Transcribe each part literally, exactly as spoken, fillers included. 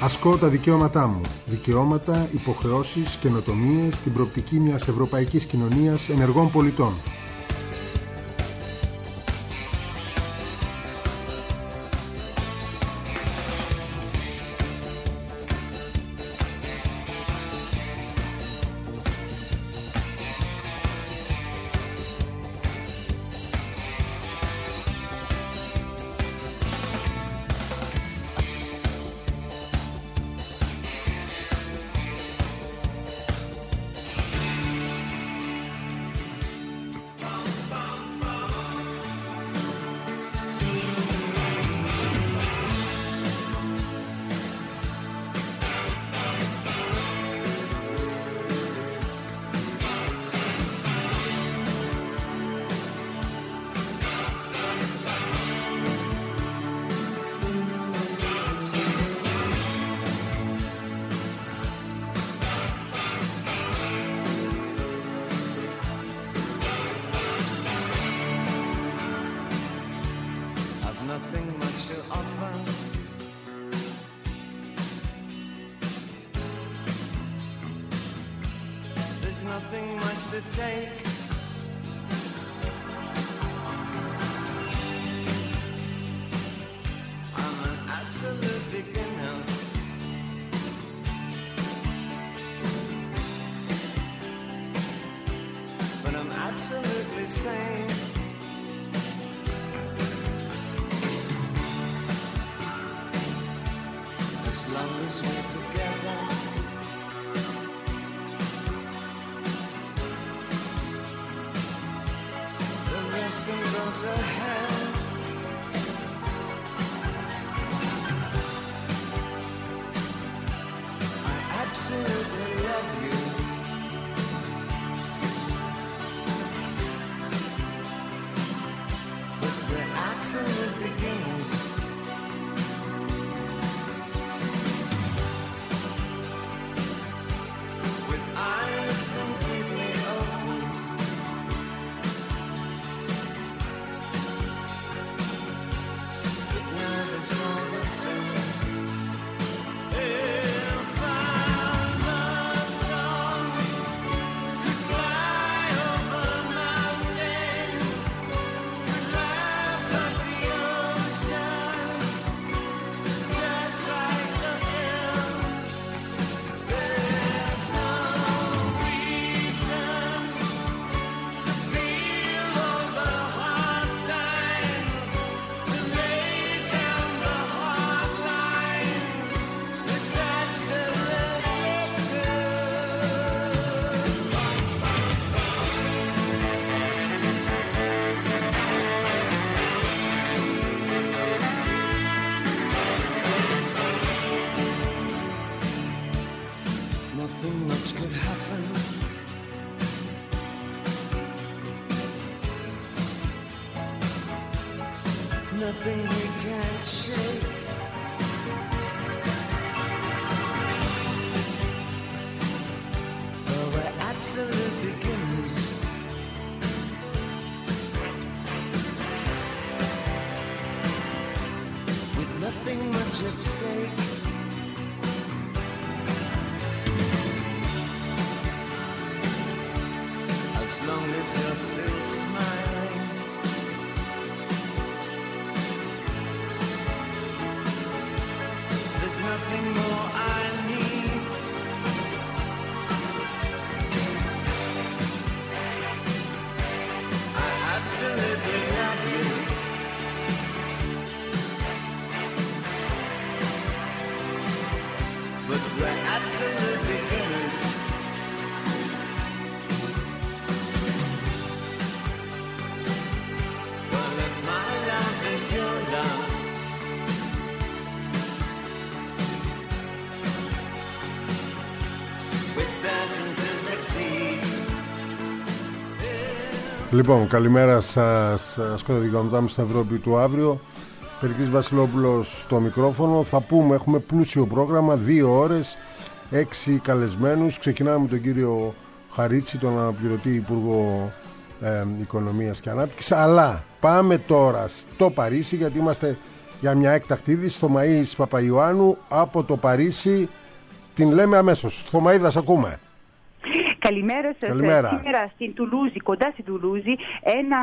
Ασκώ τα δικαιώματά μου. Δικαιώματα, υποχρεώσεις, καινοτομίες στην προοπτική μιας ευρωπαϊκής κοινωνίας ενεργών πολιτών. Nothing much to take. I'm an absolute beginner. But I'm absolutely sane. As long as we're together. Can go to hell. I absolutely love you. But we're absolute beginners. With eyes completely open. Nothing much could happen. Nothing we can't shake. Though we're absolute beginners. With nothing much at stake. As long as you're still smiling. There's nothing more I need. I absolutely love you. But we're absolute beginners. Λοιπόν, καλημέρα σας. Ασκώ τα δικαιώματά μου στην Ευρώπη του αύριο. Περικλής Βασιλόπουλος στο μικρόφωνο. Θα πούμε, έχουμε πλούσιο πρόγραμμα, δύο ώρες, έξι καλεσμένους. Ξεκινάμε με τον κύριο Χαρίτση, τον αναπληρωτή Υπουργό ε, Οικονομίας και Ανάπτυξης. Αλλά πάμε τώρα στο Παρίσι, γιατί είμαστε για μια έκτακτη είδηση. Θωμαΐς Παπαϊωάννου από το Παρίσι. Την λέμε αμέσως. Θωμαΐδα, ακούμε. Καλημέρα σας. Καλημέρα. Σήμερα στην Τουλούζη, κοντά στην Τουλούζη, ένα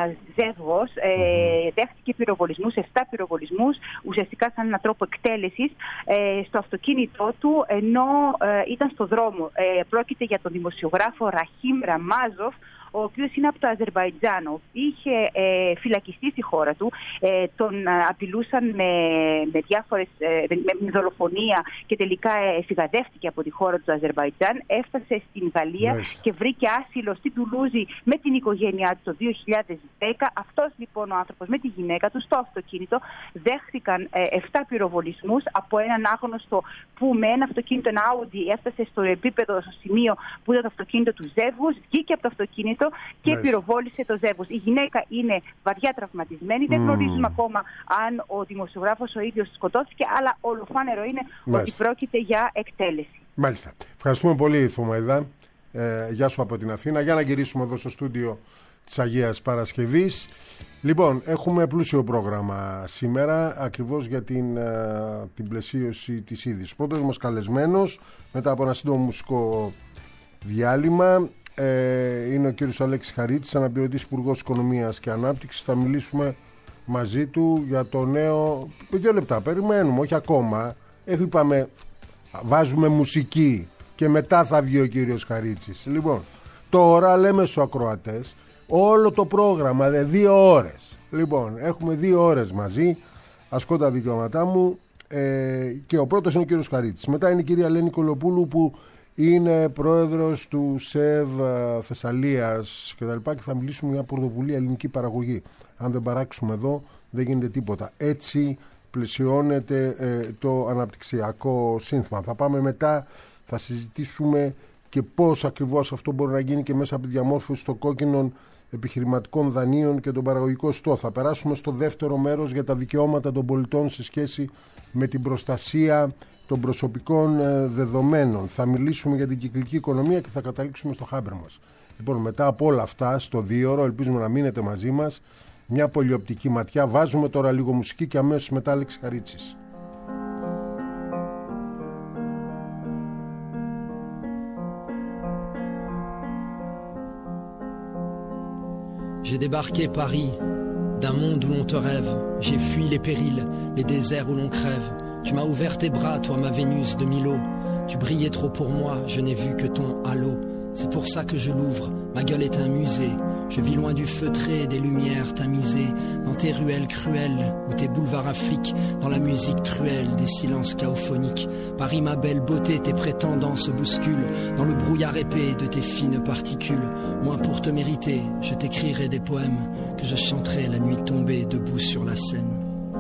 ζεύγος ε, mm-hmm. δέχτηκε πυροβολισμούς, εφτά πυροβολισμούς, ουσιαστικά σαν έναν τρόπο εκτέλεσης ε, στο αυτοκίνητό του, ενώ ε, ήταν στο δρόμο. Ε, πρόκειται για τον δημοσιογράφο Ραχίμ Ραμάζοφ, ο οποίος είναι από το Αζερβαϊτζάν. Είχε ε, φυλακιστεί στη χώρα του, ε, τον ε, απειλούσαν με, με διάφορες, ε, με, με δολοφονία και τελικά ε, φυγαδεύτηκε από τη χώρα του Αζερβαϊτζάν. Έφτασε στην Γαλλία Μάλιστα. και βρήκε άσυλο στην Τουλούζη με την οικογένειά του το δύο χιλιάδες δέκα. Αυτός λοιπόν ο άνθρωπος με τη γυναίκα του στο αυτοκίνητο δέχτηκαν ε, εφτά πυροβολισμούς από έναν άγνωστο που με ένα αυτοκίνητο, ένα Audi, έφτασε στο επίπεδο, στο σημείο που ήταν το αυτοκίνητο του ζεύγους, βγήκε από το αυτοκίνητο και nice. πυροβόλησε το ζεύγος. Η γυναίκα είναι βαριά τραυματισμένη. Mm. Δεν γνωρίζουμε ακόμα αν ο δημοσιογράφος ο ίδιος σκοτώθηκε, αλλά ολοφάνερο είναι Μάλιστα. ότι πρόκειται για εκτέλεση. Μάλιστα. Ευχαριστούμε πολύ, Θωμαΐδα. Ε, γεια σου από την Αθήνα. Για να γυρίσουμε εδώ στο στούντιο της Αγίας Παρασκευής. Λοιπόν, έχουμε πλούσιο πρόγραμμα σήμερα, ακριβώς για την, uh, την πλαισίωση της είδησης. Πρώτος μας καλεσμένος, μετά από ένα σύντομο μουσικό διάλειμμα, Ε, είναι ο κύριος Αλέξης Χαρίτσης, αναπληρωτής Υπουργός Οικονομίας και Ανάπτυξης. Θα μιλήσουμε μαζί του για το νέο. Δύο λεπτά, περιμένουμε, όχι ακόμα. Έχω είπαμε, βάζουμε μουσική και μετά θα βγει ο κύριος Χαρίτσης. Λοιπόν, τώρα λέμε στους ακροατές όλο το πρόγραμμα, δε δύο ώρες. Λοιπόν, έχουμε δύο ώρες μαζί. Ασκώ τα δικαιώματά μου ε, και ο πρώτος είναι ο κύριος Χαρίτσης. Μετά είναι η κυρία Λένη Κολοπούλου που είναι πρόεδρος του ΣΕΒ Θεσσαλίας και τα λοιπά, και θα μιλήσουμε για πρωτοβουλία ελληνική παραγωγή. Αν δεν παράξουμε εδώ δεν γίνεται τίποτα. Έτσι πλαισιώνεται ε, το αναπτυξιακό σύνθημα. Θα πάμε μετά, θα συζητήσουμε και πώς ακριβώς αυτό μπορεί να γίνει και μέσα από τη διαμόρφωση των κόκκινων επιχειρηματικών δανείων και τον παραγωγικό ιστό. Θα περάσουμε στο δεύτερο μέρος για τα δικαιώματα των πολιτών σε σχέση με την προστασία των προσωπικών δεδομένων. Θα μιλήσουμε για την κυκλική οικονομία και θα καταλήξουμε στο χάμπερ μας. Λοιπόν, μετά από όλα αυτά, στο δύο ώρο, ελπίζουμε να μείνετε μαζί μας. Μια πολυοπτική ματιά. Βάζουμε τώρα λίγο μουσική και αμέσως μετά Αλέξη Χαρίτσης. J'ai débarqué Paris, d'un monde où l'on te rêve. J'ai fui les périls, les déserts où l'on crève. Tu m'as ouvert tes bras, toi ma Vénus de Milo. Tu brillais trop pour moi, je n'ai vu que ton halo. C'est pour ça que je l'ouvre, ma gueule est un musée. Je vis loin du feutré, des lumières tamisées. Dans tes ruelles cruelles, ou tes boulevards affliquent. Dans la musique truelle, des silences chaophoniques. Paris ma belle beauté, tes prétendants se bousculent. Dans le brouillard épais de tes fines particules. Moi pour te mériter, je t'écrirai des poèmes. Que je chanterai la nuit tombée, debout sur la Seine.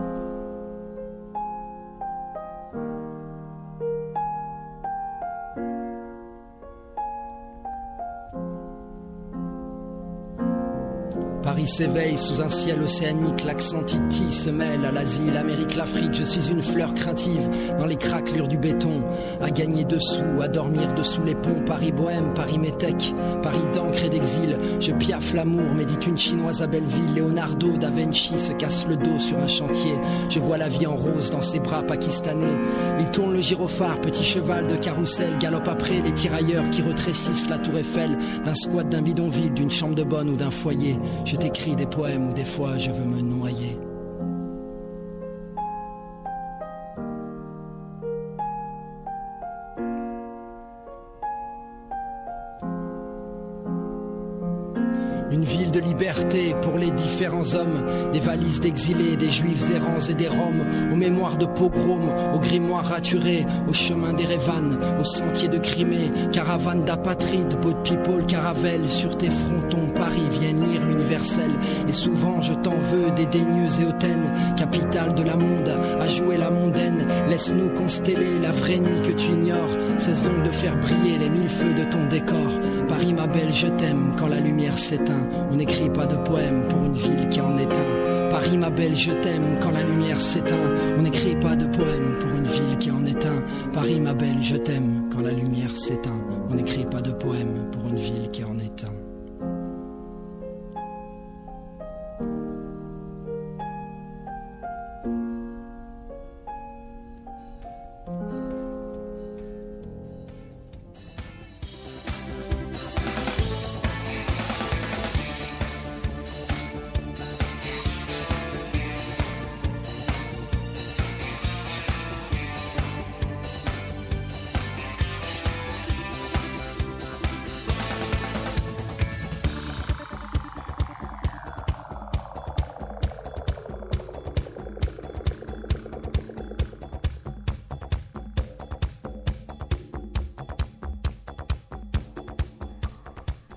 Paris s'éveille sous un ciel océanique, l'accent titi se mêle à l'Asie, l'Amérique, l'Afrique. Je suis une fleur craintive dans les craquelures du béton, à gagner dessous, à dormir dessous les ponts. Paris bohème, Paris métèque, Paris d'encre et d'exil. Je piaffe l'amour, médite une chinoise à Belleville. Leonardo da Vinci se casse le dos sur un chantier. Je vois la vie en rose dans ses bras pakistanais. Il tourne le gyrophare, petit cheval de carrousel. Galope après les tirailleurs qui retrécissent la tour Eiffel. D'un squat, d'un bidonville, d'une chambre de bonne ou d'un foyer. Je t'écris des poèmes où des fois je veux me noyer. Une ville de liberté pour les différents hommes, des valises d'exilés, des juifs errants et des roms, aux mémoires de pogroms, aux grimoires raturés, aux chemins d'Erevan, aux sentiers de Crimée, caravanes d'apatrides, boat people, caravelles, sur tes frontons, Paris viennent lire l'universel, et souvent je t'en veux, dédaigneuse et hautaine, capitale de la monde, à jouer la mondaine, laisse-nous consteller la vraie nuit que tu ignores, cesse donc de faire briller les mille feux de ton décor, Paris ma belle je t'aime, quand la lumière s'éteint, on n'écrit pas de poème pour une ville qui en est un. Paris ma belle je t'aime, quand la lumière s'éteint, on n'écrit pas de poème pour une ville qui en est un. Paris ma belle je t'aime, quand la lumière s'éteint, on n'écrit pas de poème pour une ville qui en est un.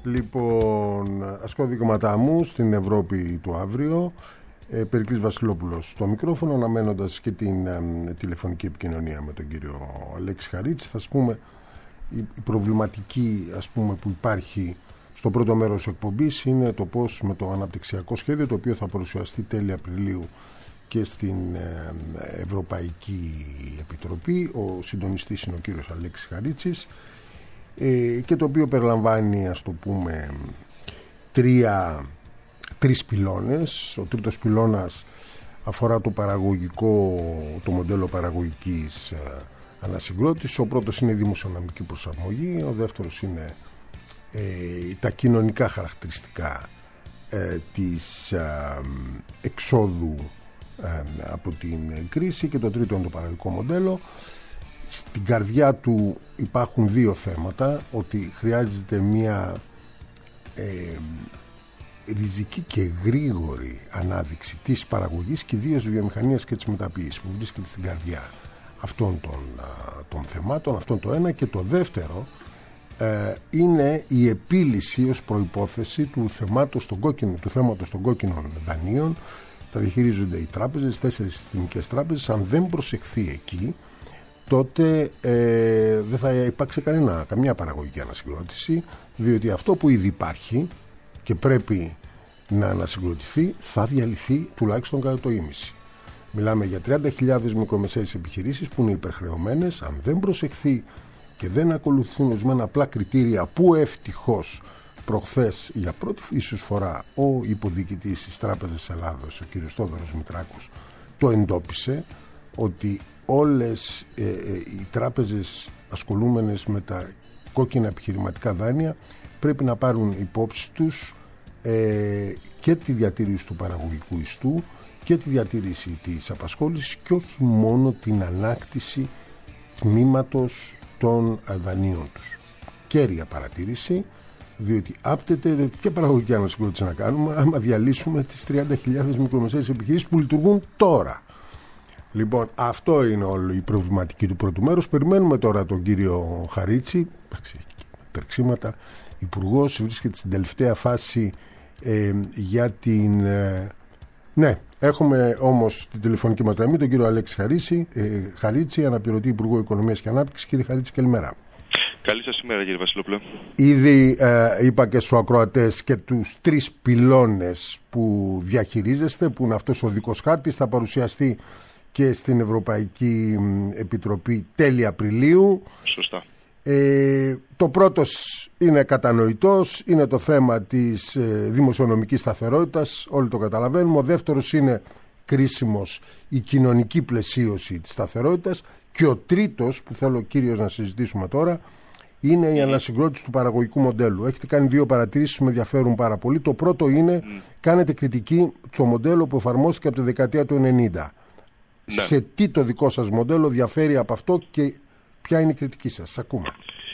Λοιπόν, ασκόδικματά μου στην Ευρώπη του αύριο. Ε, Περικλής Βασιλόπουλος στο μικρόφωνο, αναμένοντας και την ε, τηλεφωνική επικοινωνία με τον κύριο Αλέξη Χαρίτση. Θα σας πούμε η, η προβληματική, ας πούμε, που υπάρχει στο πρώτο μέρος εκπομπής είναι το πώς με το αναπτυξιακό σχέδιο, το οποίο θα παρουσιαστεί τέλη Απριλίου και στην ε, Ευρωπαϊκή Επιτροπή. Ο συντονιστής είναι ο κύριος Αλέξης Χαρίτσης, ε, και το οποίο περιλαμβάνει, ας το πούμε, τρία τρεις πυλώνες. Ο τρίτος πυλώνας αφορά το παραγωγικό, το μοντέλο παραγωγικής ε, ανασυγκρότησης. Ο πρώτος είναι η δημοσιονομική προσαρμογή. Ο δεύτερος είναι ε, τα κοινωνικά χαρακτηριστικά ε, της ε, εξόδου ε, από την κρίση, και το τρίτο είναι το παραγωγικό μοντέλο. Στην καρδιά του υπάρχουν δύο θέματα: ότι χρειάζεται μια ε, ριζική και γρήγορη ανάδειξη της παραγωγής και ιδίως της βιομηχανίας και της μεταποίησης, που βρίσκεται στην καρδιά αυτών των, των θεμάτων. Αυτό είναι το ένα. Και το δεύτερο ε, είναι η επίλυση ως προϋπόθεση του θέματος των κόκκινων, του θέματος των κόκκινων δανείων. Τα διαχειρίζονται οι τράπεζες, τέσσερις συστημικές τράπεζες. Αν δεν προσεχθεί εκεί, τότε ε, δεν θα υπάρξει κανένα, καμιά παραγωγική ανασυγκρότηση, διότι αυτό που ήδη υπάρχει και πρέπει να ανασυγκροτηθεί θα διαλυθεί τουλάχιστον κατά το ίμιση. Μιλάμε για τριάντα χιλιάδες μικρομεσαίες επιχειρήσεις που είναι υπερχρεωμένες. Αν δεν προσεχθεί και δεν ακολουθούν ορισμένα απλά κριτήρια, που ευτυχώς προχθές για πρώτη ίσως φορά ο υποδιοικητής της Τράπεζας Ελλάδος, ο κ. Στόδωρος Μητράκος, το εντόπισε, ότι όλες ε, ε, οι τράπεζες ασχολούμενες με τα κόκκινα επιχειρηματικά δάνεια πρέπει να πάρουν υπόψη τους ε, και τη διατήρηση του παραγωγικού ιστού και τη διατήρηση της απασχόλησης, και όχι μόνο την ανάκτηση τμήματος των δανείων τους. Κέρια παρατήρηση, διότι άπτεται και παραγωγική ανασυγκρότηση να κάνουμε άμα διαλύσουμε τις τριάντα χιλιάδες μικρομεσαίες επιχειρήσεις που λειτουργούν τώρα. Λοιπόν, αυτό είναι όλη η προβληματική του πρώτου μέρους. Περιμένουμε τώρα τον κύριο Χαρίτση, υπερξήματα, υπουργός, βρίσκεται στην τελευταία φάση ε, για την... Ε, ναι, έχουμε όμως την τηλεφωνική μας γραμμή τον κύριο Αλέξη Χαρίτση, ε, Χαρίτση, αναπληρωτή Υπουργό Οικονομίας και Ανάπτυξης. Κύριε Χαρίτση, καλημέρα. Καλή σας ημέρα, κύριε Βασιλόπουλο. Ήδη ε, είπα και στους ακροατές και τους τρεις πυλώνες που διαχειρίζεστε, που είναι αυτός ο οδικός χάρτης, θα παρουσιαστεί και στην Ευρωπαϊκή Επιτροπή τέλη Απριλίου. Σωστά. Ε, το πρώτος είναι κατανοητός, είναι το θέμα της ε, δημοσιονομικής σταθερότητας, όλοι το καταλαβαίνουμε. Ο δεύτερος είναι κρίσιμος, η κοινωνική πλαισίωση της σταθερότητας. Και ο τρίτος που θέλω κύριος να συζητήσουμε τώρα είναι η ανασυγκρότηση του παραγωγικού μοντέλου. Έχετε κάνει δύο παρατηρήσεις που με ενδιαφέρουν πάρα πολύ. Το πρώτο είναι, mm. κάνετε κριτική στο μοντέλο που εφαρμόστηκε από τη δεκαετία του ενενήντα. Ναι. Σε τι το δικό σας μοντέλο διαφέρει από αυτό και ποια είναι η κριτική σας? Σας ακούμε.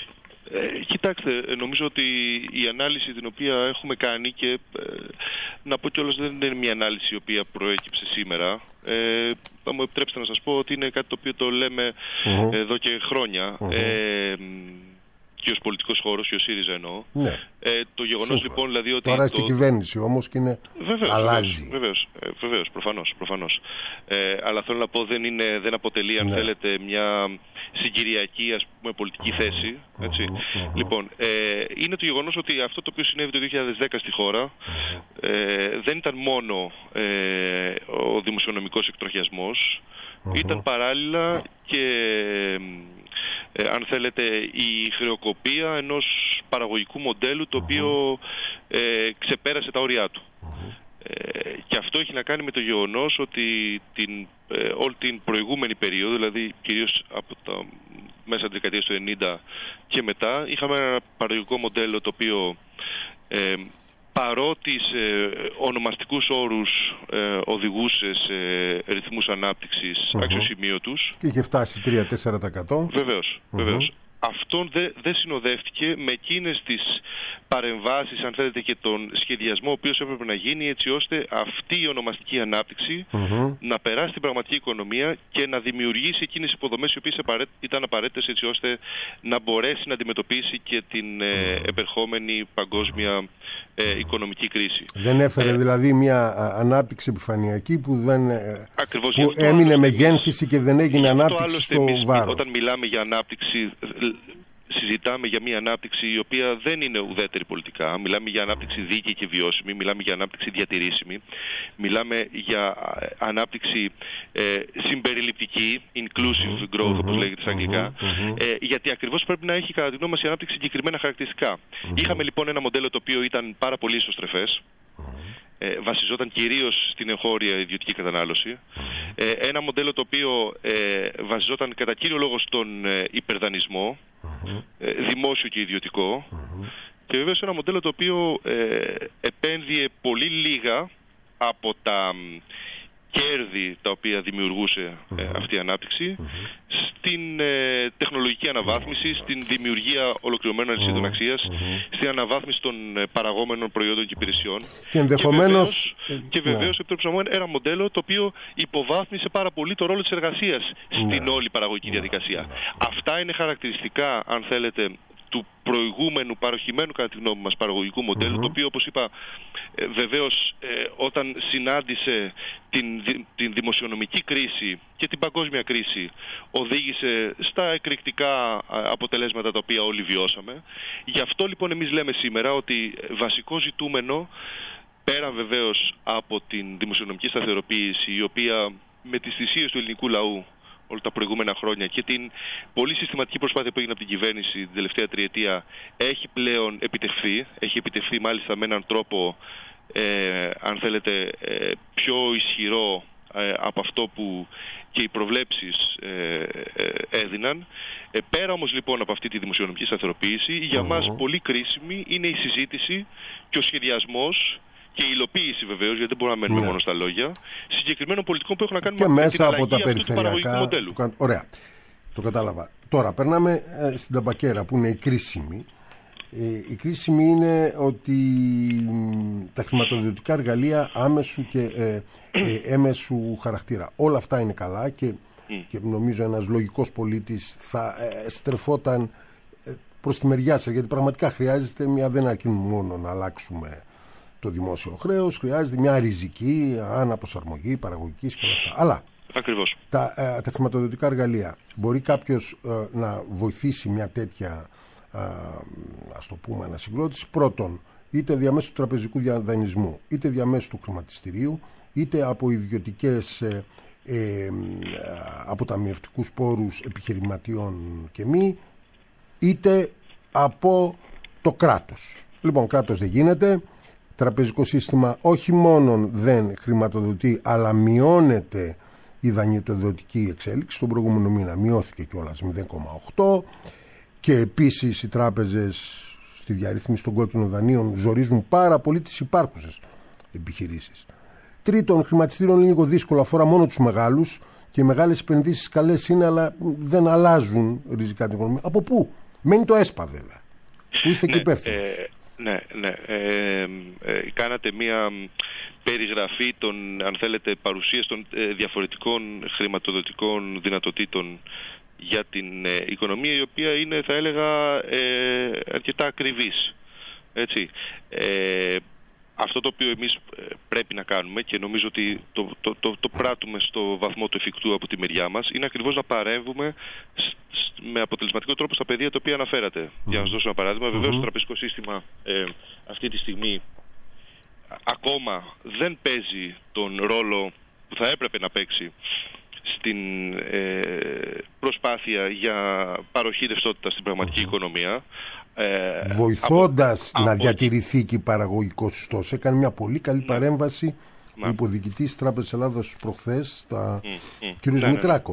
Ε, κοιτάξτε, νομίζω ότι η ανάλυση την οποία έχουμε κάνει, και ε, να πω κιόλας δεν είναι μια ανάλυση η οποία προέκυψε σήμερα. Ε, θα μου επιτρέψετε να σας πω ότι είναι κάτι το οποίο το λέμε uh-huh. εδώ και χρόνια. Uh-huh. Ε, και ως πολιτικός χώρος, και ως ΣΥΡΙΖΑ εννοώ. Ναι. Ε, το γεγονός λοιπόν δηλαδή ότι... Τώρα το... στην κυβέρνηση όμως και είναι... Βεβαίως, αλλάζει. Βεβαίως, ε, βεβαίως, προφανώς. προφανώς. Ε, αλλά θέλω να πω δεν, είναι, δεν αποτελεί, αν ναι. θέλετε, μια συγκυριακή, ας πούμε, πολιτική θέση. Έτσι. Uh-huh, uh-huh. Λοιπόν, ε, είναι το γεγονός ότι αυτό το οποίο συνέβη το δύο χιλιάδες δέκα στη χώρα uh-huh. ε, δεν ήταν μόνο ε, ο δημοσιονομικός εκτροχιασμός, uh-huh. ήταν παράλληλα και... Ε, αν θέλετε, η χρεοκοπία ενός παραγωγικού μοντέλου το οποίο ε, ξεπέρασε τα όρια του. Ε, και αυτό έχει να κάνει με το γεγονός ότι την, ε, όλη την προηγούμενη περίοδο, δηλαδή κυρίως από τα μέσα της δεκαετίας του ενενήντα και μετά, είχαμε ένα παραγωγικό μοντέλο το οποίο ε, παρότι σε ονομαστικούς όρους ε, οδηγούσε σε ρυθμούς ανάπτυξης uh-huh. αξιοσημείωτους. Είχε φτάσει τρία με τέσσερα τοις εκατό. Βεβαίως, uh-huh. βεβαίως. αυτό δεν δε συνοδεύτηκε με εκείνες τις παρεμβάσεις, αν θέλετε, και τον σχεδιασμό ο οποίος έπρεπε να γίνει, έτσι ώστε αυτή η ονομαστική ανάπτυξη mm-hmm. να περάσει στην πραγματική οικονομία και να δημιουργήσει εκείνες τις υποδομές οι οποίες ήταν απαραίτητες, έτσι ώστε να μπορέσει να αντιμετωπίσει και την ε, επερχόμενη παγκόσμια ε, οικονομική κρίση. Δεν έφερε ε, δηλαδή μια ανάπτυξη επιφανειακή που, δεν, ακριβώς, που έμεινε με γένθηση και δεν έγινε ανάπτυξη στο εμείς, βάρος. Όταν μιλάμε για ανάπτυξη, συζητάμε για μια ανάπτυξη η οποία δεν είναι ουδέτερη πολιτικά. Μιλάμε για ανάπτυξη δίκαιη και βιώσιμη, μιλάμε για ανάπτυξη διατηρήσιμη, μιλάμε για ανάπτυξη ε, συμπεριληπτική, inclusive growth, mm-hmm, όπως λέγεται στα αγγλικά, mm-hmm, ε, γιατί ακριβώς πρέπει να έχει, κατά τη γνώμη μας, η ανάπτυξη συγκεκριμένα χαρακτηριστικά. Mm-hmm. Είχαμε λοιπόν ένα μοντέλο το οποίο ήταν πάρα πολύ ισοστρεφές, Ε, βασιζόταν κυρίως στην εγχώρια ιδιωτική κατανάλωση. Ε, ένα μοντέλο το οποίο ε, βασιζόταν κατά κύριο λόγο στον ε, υπερδανισμό, ε, δημόσιο και ιδιωτικό, και βεβαίως ένα μοντέλο το οποίο ε, επένδυε πολύ λίγα από τα κέρδη τα οποία δημιουργούσε ε, αυτή η ανάπτυξη στην ε, τεχνολογική αναβάθμιση, στην δημιουργία ολοκληρωμένων αλυσίδων αξίας, στην αναβάθμιση των ε, παραγόμενων προϊόντων και υπηρεσιών. Και ενδεχομένως... Και βεβαίως, επιτρέψαμε, ένα μοντέλο το οποίο υποβάθμισε πάρα πολύ το ρόλο της εργασίας στην ναι. όλη παραγωγική διαδικασία. Ναι. Αυτά είναι χαρακτηριστικά, αν θέλετε, του προηγούμενου παροχημένου, κατά τη γνώμη μας, παραγωγικού μοντέλου, mm-hmm. το οποίο, όπως είπα, ε, βεβαίως ε, όταν συνάντησε την, την δημοσιονομική κρίση και την παγκόσμια κρίση, οδήγησε στα εκρηκτικά αποτελέσματα τα οποία όλοι βιώσαμε. Γι' αυτό λοιπόν εμείς λέμε σήμερα ότι βασικό ζητούμενο, πέρα βεβαίως από την δημοσιονομική σταθεροποίηση, η οποία με τις θυσίες του ελληνικού λαού όλα τα προηγούμενα χρόνια και την πολύ συστηματική προσπάθεια που έγινε από την κυβέρνηση την τελευταία τριετία έχει πλέον επιτευχθεί. Έχει επιτευχθεί μάλιστα με έναν τρόπο, ε, αν θέλετε, ε, πιο ισχυρό ε, από αυτό που και οι προβλέψεις ε, ε, έδιναν. Ε, πέρα όμως λοιπόν από αυτή τη δημοσιονομική σταθεροποίηση, για mm-hmm. μας πολύ κρίσιμη είναι η συζήτηση και ο σχεδιασμός και η υλοποίηση βεβαίως, γιατί δεν μπορούμε να μένουμε ναι. μόνο στα λόγια, συγκεκριμένων πολιτικών που έχουν να κάνουν και με μέσα την από τα αλλαγή αυτού του παραγωγικού μοντέλου. Του... Ωραία, το κατάλαβα. Τώρα περνάμε ε, στην ταμπακέρα που είναι η κρίσιμη. Ε, η κρίσιμη είναι ότι τα χρηματοδοτικά εργαλεία άμεσου και ε, ε, έμεσου χαρακτήρα. Όλα αυτά είναι καλά και, mm. και νομίζω ένας λογικός πολίτης θα ε, στρεφόταν ε, προς τη μεριά σας, γιατί πραγματικά χρειάζεται μια, δεν αρκεί μόνο να αλλάξουμε το δημόσιο χρέος, χρειάζεται μια ριζική αναπροσαρμογή παραγωγικής και όλα αυτά. Αλλά ακριβώς. Τα, ε, τα χρηματοδοτικά εργαλεία, μπορεί κάποιος ε, να βοηθήσει μια τέτοια ε, ας το πούμε ανασυγκρότηση, πρώτον είτε διαμέσου του τραπεζικού δανεισμού, είτε διαμέσου του χρηματιστηρίου, είτε από ιδιωτικές ε, ε, αποταμιευτικούς πόρους επιχειρηματιών και μη, είτε από το κράτος. Λοιπόν, κράτος δεν γίνεται. Τραπεζικό σύστημα όχι μόνο δεν χρηματοδοτεί, αλλά μειώνεται η δανειτοδοτική εξέλιξη. Τον προηγούμενο μήνα μειώθηκε κιόλας μηδέν κόμμα οκτώ και επίσης οι τράπεζες στη διαρρύθμιση των κόκκινων δανείων ζορίζουν πάρα πολύ τις υπάρχουσες επιχειρήσεις. Τρίτον, χρηματιστήριο είναι λίγο δύσκολο, αφορά μόνο τους μεγάλους και οι μεγάλες επενδύσεις καλές είναι, αλλά δεν αλλάζουν ριζικά την οικονομία. Από πού? Μένει το ΕΣΠΑ βέβαια, που είστε και υπεύθυνος. Ε... Ναι, ναι. Ε, ε, κάνατε μία περιγραφή των, αν θέλετε, παρουσίας των ε, διαφορετικών χρηματοδοτικών δυνατοτήτων για την ε, οικονομία, η οποία είναι, θα έλεγα, ε, αρκετά ακριβής. Έτσι. Ε, αυτό το οποίο εμείς πρέπει να κάνουμε, και νομίζω ότι το, το, το, το πράττουμε στο βαθμό του εφικτού από τη μεριά μας, είναι ακριβώς να παρέμβουμε με αποτελεσματικό τρόπο στα πεδία τα οποία αναφέρατε. Mm. Για να σας δώσω ένα παράδειγμα, mm-hmm. βεβαίως το τραπεζικό σύστημα ε, αυτή τη στιγμή ακόμα δεν παίζει τον ρόλο που θα έπρεπε να παίξει στην ε, προσπάθεια για παροχή ρευστότητα στην πραγματική mm-hmm. οικονομία. Ε, Βοηθώντας από, να από... διατηρηθεί και η παραγωγικός ιστός. Έκανε μια πολύ καλή ναι. παρέμβαση ναι. ο υποδιοικητής της Τράπεζας Ελλάδας προχθές, τα... mm, mm, κ. Ναι, Μητράκος. Ναι.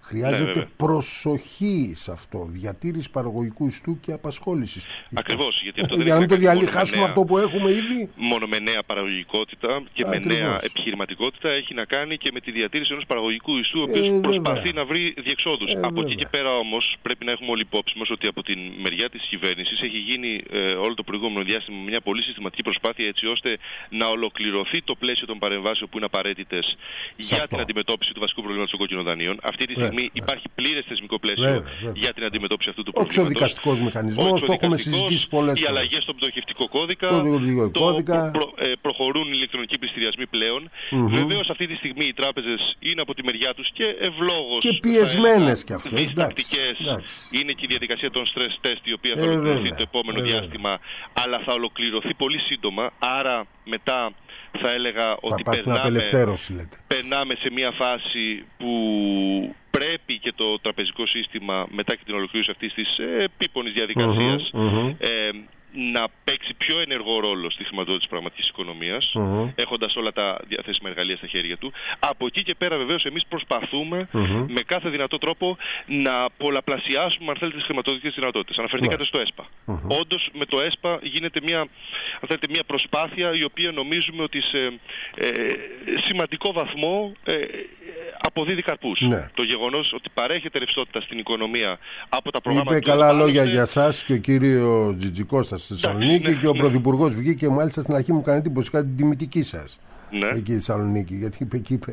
Χρειάζεται ναι, προσοχή σε αυτό, διατήρηση παραγωγικού ιστού και απασχόλησης. Ακριβώς, γιατί αυτό δεν για να μην το μόνο διαλύσουμε αυτό που έχουμε ήδη. Μόνο με νέα παραγωγικότητα και Α, με ακριβώς. νέα επιχειρηματικότητα, έχει να κάνει και με τη διατήρηση ενός παραγωγικού ιστού, ο οποίος Ε, προσπαθεί βέβαια. να βρει διεξόδους. Ε, από βέβαια. εκεί και πέρα όμως πρέπει να έχουμε όλοι υπόψη μας ότι από την μεριά της κυβέρνησης έχει γίνει ε, όλο το προηγούμενο διάστημα μια πολύ συστηματική προσπάθεια έτσι ώστε να ολοκληρωθεί το πλαίσιο των παρεμβάσεων που είναι απαραίτητες για αυτό. την αντιμετώπιση του βασικού προβλήματος των κόκκινων δανείων. Αυτή τη στιγμή Βέβαια, υπάρχει πλήρες θεσμικό πλαίσιο Βέβαια, βέβαια. για την αντιμετώπιση αυτού του Ο προβλήματος. εξοδικαστικός μηχανισμός, το έχουμε συζητήσει πολλές Οι φορές. αλλαγές στον πτωχευτικό κώδικα, Το πτωχευτικό το κώδικα. προ- προ- ε, προχωρούν οι ηλεκτρονικοί πληστηριασμοί πλέον. Μμμ. Βεβαίως αυτή τη στιγμή οι τράπεζες είναι από τη μεριά τους και ευλόγως Και πιεσμένες θα κι αυτές, έλεγα, εντάξει, διστακτικές. εντάξει. Είναι και η διαδικασία των stress test η οποία θα Ε, ολοκληρωθεί βέβαια, το επόμενο ε, βέβαια. διάστημα, αλλά θα ολοκληρωθεί πολύ σύντομα. Άρα μετά θα έλεγα Θα ότι υπάρχει μια περνάμε, απελευθέρωση, λέτε. περνάμε σε μια φάση που πρέπει και το τραπεζικό σύστημα μετά και την ολοκλήρωση αυτής της ε, επίπονης διαδικασίας Μμμ, μμμ. ε, να παίξει πιο ενεργό ρόλο στη χρηματοδότηση της πραγματικής οικονομίας, Μμμ. έχοντας όλα τα διαθέσιμα εργαλεία στα χέρια του. Από εκεί και πέρα βεβαίως εμείς προσπαθούμε Μμμ. με κάθε δυνατό τρόπο να πολλαπλασιάσουμε αν θέλετε τις χρηματοδοτικές δυνατότητες. Αναφερθήκατε Μάλιστα. στο ΕΣΠΑ. Μμμ. Όντως με το ΕΣΠΑ γίνεται μια, αν θέλετε, μια προσπάθεια η οποία νομίζουμε ότι σε ε, σημαντικό βαθμό ε, αποδίδει καρπούς. Ναι. Το γεγονός ότι παρέχεται ρευστότητα στην οικονομία από τα προγράμματα Είπε του καλά ΕΣΠΑ, λόγια άλλωστε, για σας και ο κύριο Τζιτζικώστα στη Θεσσαλονίκη ναι, και ο ναι. Πρωθυπουργός βγήκε μάλιστα στην αρχή μου κάνει εντύπωση κάτι την τιμητική σας. Ναι. Εκεί στη Θεσσαλονίκη, γιατί είπε εκεί είπε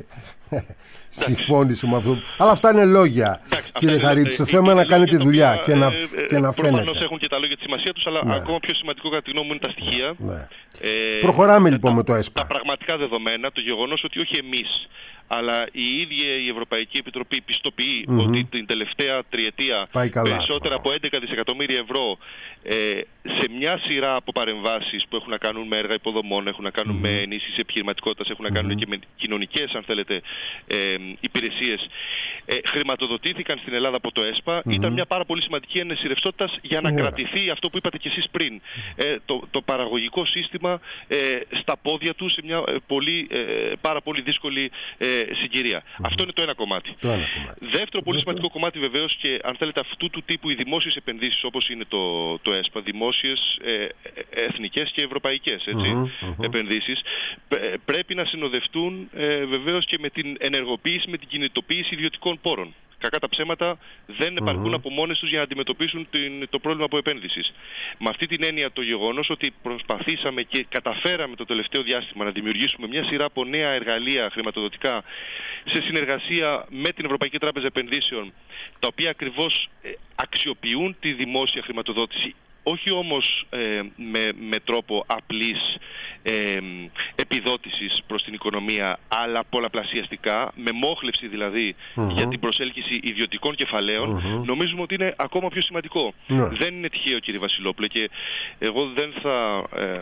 συμφώνησε με αυτό. Αλλά αυτά είναι λόγια, Εντάξει, κύριε αυτά Χαρίτη. είναι- Το είναι θέμα είναι να λόγια κάνετε τα δουλειά οποία, και να, ε, ε, και να προφανώς φαίνεται. έχουν και τα λόγια τη σημασία τους, αλλά Ναι. ακόμα πιο σημαντικό κατά τη γνώμη μου είναι τα στοιχεία. Ναι. Ε, Προχωράμε τα- λοιπόν με το ΕΣΠΑ. Τα πραγματικά δεδομένα, το γεγονός ότι όχι εμείς, αλλά η ίδια η Ευρωπαϊκή Επιτροπή πιστοποιεί Μμμ. ότι την τελευταία τριετία Πάει καλά. περισσότερα από έντεκα δισεκατομμύρια ευρώ ε, σε μια σειρά από παρεμβάσεις που έχουν να κάνουν με έργα υποδομών, έχουν να κάνουν με ενίσχυση επιχειρηματικότητας, έχουν να κάνουν και με κοινωνικές, αν θέλετε, ε, υπηρεσίες, ε, χρηματοδοτήθηκαν στην Ελλάδα από το ΕΣΠΑ. Ήταν μια πάρα πολύ σημαντική ένεση ρευστότητας για να Ναι. κρατηθεί αυτό που είπατε κι εσείς πριν. Ε, το, το παραγωγικό σύστημα ε, στα πόδια του σε μια ε, πολύ, ε, πάρα πολύ δύσκολη ε, συγκυρία. Αυτό είναι το ένα κομμάτι. Το ένα κομμάτι. Δεύτερο πολύ σημαντικό κομμάτι βεβαίως και αν θέλετε αυτού του τύπου οι δημόσιες επενδύσεις όπως είναι το, το ΕΣΠΑ, δημόσιες, ε, ε, εθνικές και ευρωπαϊκές έτσι, Μμμ, μμμ. επενδύσεις, πε- πρέπει να συνοδευτούν ε, βεβαίως και με την ενεργοποίηση, με την κινητοποίηση ιδιωτικών πόρων. Κακά τα ψέματα δεν επαρκούν από μόνες τους για να αντιμετωπίσουν την, το πρόβλημα από επένδυσης. Με αυτή την έννοια το γεγονός ότι προσπαθήσαμε και καταφέραμε το τελευταίο διάστημα να δημιουργήσουμε μια σειρά από νέα εργαλεία χρηματοδοτικά σε συνεργασία με την Ευρωπαϊκή Τράπεζα Επενδύσεων, τα οποία ακριβώς ε, αξιοποιούν τη δημόσια χρηματοδότηση, όχι όμως ε, με, με τρόπο απλής ε, επιδότησης προς την οικονομία, αλλά πολλαπλασιαστικά, με μόχλευση δηλαδή Μμμ. για την προσέλκυση ιδιωτικών κεφαλαίων, Μμμ. νομίζουμε ότι είναι ακόμα πιο σημαντικό. Ναι. Δεν είναι τυχαίο, κύριε Βασιλόπουλε, και εγώ δεν θα ε,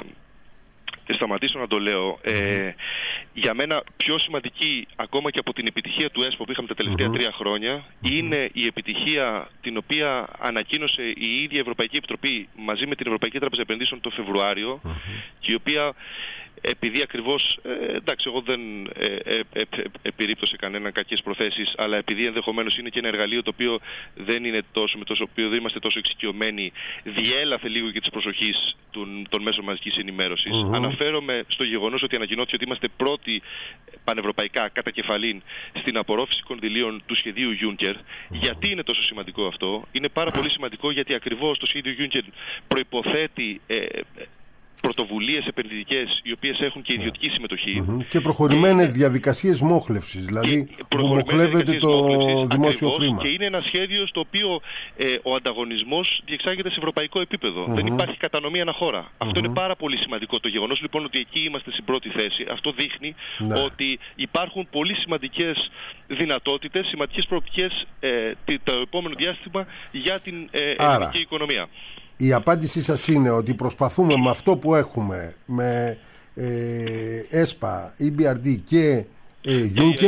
σταματήσω να το λέω. Ε, για μένα πιο σημαντική ακόμα και από την επιτυχία του ΕΣΠΟ που είχαμε τα τελευταία τρία χρόνια είναι η επιτυχία την οποία ανακοίνωσε η ίδια Ευρωπαϊκή Επιτροπή μαζί με την Ευρωπαϊκή Τράπεζα Επενδύσεων το Φεβρουάριο και η οποία επειδή ακριβώς, ε, εντάξει εγώ δεν ε, ε, ε, ε, επιρρύπτω σε κανέναν κακές προθέσεις, αλλά επειδή ενδεχομένως είναι και ένα εργαλείο το οποίο δεν είναι τόσο, με το οποίο δεν είμαστε τόσο εξοικειωμένοι, διέλαθε λίγο και της προσοχής των, των μέσων μαζικής ενημέρωσης. Mm-hmm. Αναφέρομαι στο γεγονός ότι ανακοινώθηκε ότι είμαστε πρώτοι πανευρωπαϊκά κατά κεφαλήν στην απορρόφηση κονδυλίων του σχεδίου Juncker. Mm-hmm. Γιατί είναι τόσο σημαντικό αυτό? Είναι πάρα πολύ σημαντικό γιατί ακριβώς το σχέδιο Juncker προϋποθέτει ε, πρωτοβουλίες επενδυτικές οι οποίες έχουν και ιδιωτική συμμετοχή. Mm-hmm. Και προχωρημένες και... διαδικασίες μόχλευσης, δηλαδή που μοχλεύεται το δημόσιο χρήμα. Και είναι ένα σχέδιο στο οποίο ε, ο ανταγωνισμός διεξάγεται σε ευρωπαϊκό επίπεδο. Mm-hmm. Δεν υπάρχει κατανομή αναχώρα. Mm-hmm. Αυτό είναι πάρα πολύ σημαντικό. Το γεγονός λοιπόν ότι εκεί είμαστε στην πρώτη θέση, αυτό δείχνει ναι. ότι υπάρχουν πολύ σημαντικές δυνατότητες, σημαντικές προοπτικές ε, το επόμενο διάστημα για την ε, ελληνική οικονομία. Η απάντησή σας είναι ότι προσπαθούμε με αυτό που έχουμε, με ε, ΕΣΠΑ, ι μπι αρ ντι και ε, Juncker,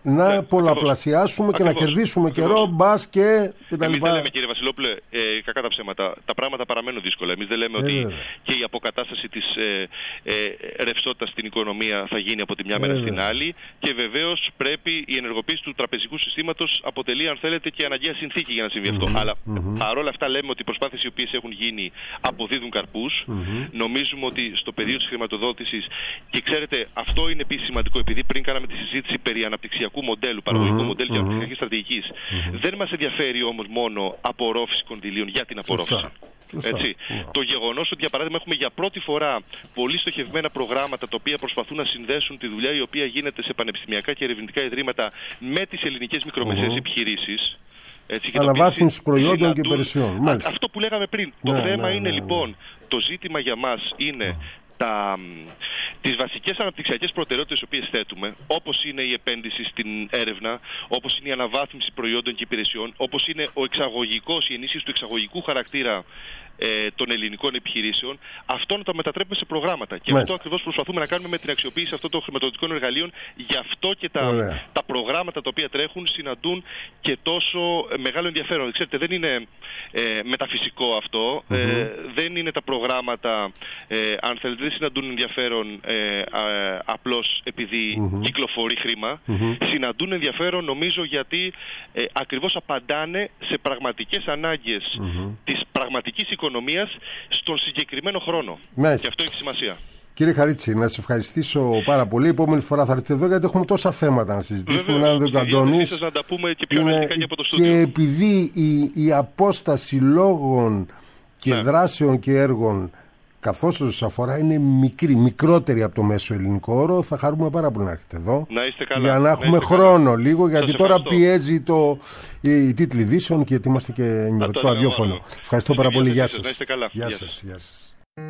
να ναι, πολλαπλασιάσουμε ακριβώς. και να κερδίσουμε Ακριβώς. καιρό, μπάσκετ κτλ. Εμείς δεν λέμε, κύριε Βασιλόπουλε, ε, κακά τα ψέματα. Τα πράγματα παραμένουν δύσκολα. Εμείς δεν λέμε Ε, ότι βέβαια. και η αποκατάσταση της ε, ε, ρευστότητας στην οικονομία θα γίνει από τη μια μέρα Ε, στην βέβαια. άλλη και βεβαίως πρέπει η ενεργοποίηση του τραπεζικού συστήματος αποτελεί, αν θέλετε, και αναγκαία συνθήκη για να συμβεί αυτό. Mm-hmm. Αλλά Mm-hmm. παρόλα αυτά λέμε ότι οι προσπάθειες οι οποίες έχουν γίνει αποδίδουν καρπούς. Mm-hmm. Νομίζουμε ότι στο πεδίο της χρηματοδότησης, και ξέρετε, αυτό είναι επίσης σημαντικό, επειδή πριν κάναμε τη συζήτηση περί αναπτυξιακού μοντέλου, παραγωγικού Mm-hmm. μοντέλου και αναπτυξιακής στρατηγικής, Mm-hmm. δεν μας ενδιαφέρει όμως μόνο απορρόφηση κονδυλίων για την απορρόφηση. Σωστά. Σωστά. Έτσι. Yeah. Το γεγονός ότι, για παράδειγμα, έχουμε για πρώτη φορά πολύ στοχευμένα προγράμματα τα οποία προσπαθούν να συνδέσουν τη δουλειά η οποία γίνεται σε πανεπιστημιακά και ερευνητικά ιδρύματα με τις ελληνικές μικρομεσαίες Mm-hmm. επιχειρήσεις. Έτσι, και Αναβάθμιση προϊόντων συναντούν... και υπηρεσιών. Α, Μάλιστα. αυτό που λέγαμε πριν. Ναι, το θέμα ναι, είναι ναι, ναι. λοιπόν, το ζήτημα για μας είναι τα, τις βασικές αναπτυξιακές προτεραιότητες οι οποίες θέτουμε, όπως είναι η επένδυση στην έρευνα, όπως είναι η αναβάθμιση προϊόντων και υπηρεσιών, όπως είναι ο εξαγωγικός, η ενίσχυση του εξαγωγικού χαρακτήρα ε, των ελληνικών επιχειρήσεων, αυτό να τα μετατρέπουμε σε προγράμματα. Και Μάλιστα. αυτό ακριβώς προσπαθούμε να κάνουμε με την αξιοποίηση αυτών των χρηματοδοτικών εργαλείων. Γι' αυτό και τα, τα προγράμματα τα οποία τρέχουν συναντούν και τόσο μεγάλο ενδιαφέρον. Ξέρετε, δεν είναι ε, μεταφυσικό αυτό. Mm-hmm. Ε, δεν είναι τα προγράμματα, ε, αν θέλετε, δεν συναντούν ενδιαφέρον ε, α, απλώς επειδή mm-hmm. κυκλοφορεί χρήμα. Mm-hmm. Συναντούν ενδιαφέρον, νομίζω, γιατί ε, ακριβώς απαντάνε σε πραγματικές ανάγκες mm-hmm. της πραγματικής οικονομίας στον συγκεκριμένο χρόνο. Μάλιστα. Και αυτό έχει σημασία. Κύριε Χαρίτση, να σε ευχαριστήσω πάρα πολύ. Επόμενη φορά θα έρθετε εδώ, γιατί έχουμε τόσα θέματα να συζητήσουμε. Βεβαίως, να, Αντώνης, να τα πούμε και πιο αναλυτικά και από το στούντιο. Και επειδή η, η απόσταση λόγων και ναι. δράσεων και έργων, καθώς σας αφορά, είναι μικρή, μικρότερη από το μέσο ελληνικό όρο, θα χαρούμε πάρα πολύ να έρχεται εδώ. Να είστε καλά. Για να έχουμε να χρόνο καλά. λίγο, γιατί Σας τώρα ευχαριστώ. πιέζει το, η τίτλη ειδήσεων και ετοίμαστε και ενημερωτικό ραδιόφωνο. Ευχαριστώ πάρα πολύ. Γεια σας. Να είστε καλά. Γεια σας. Γεια σας.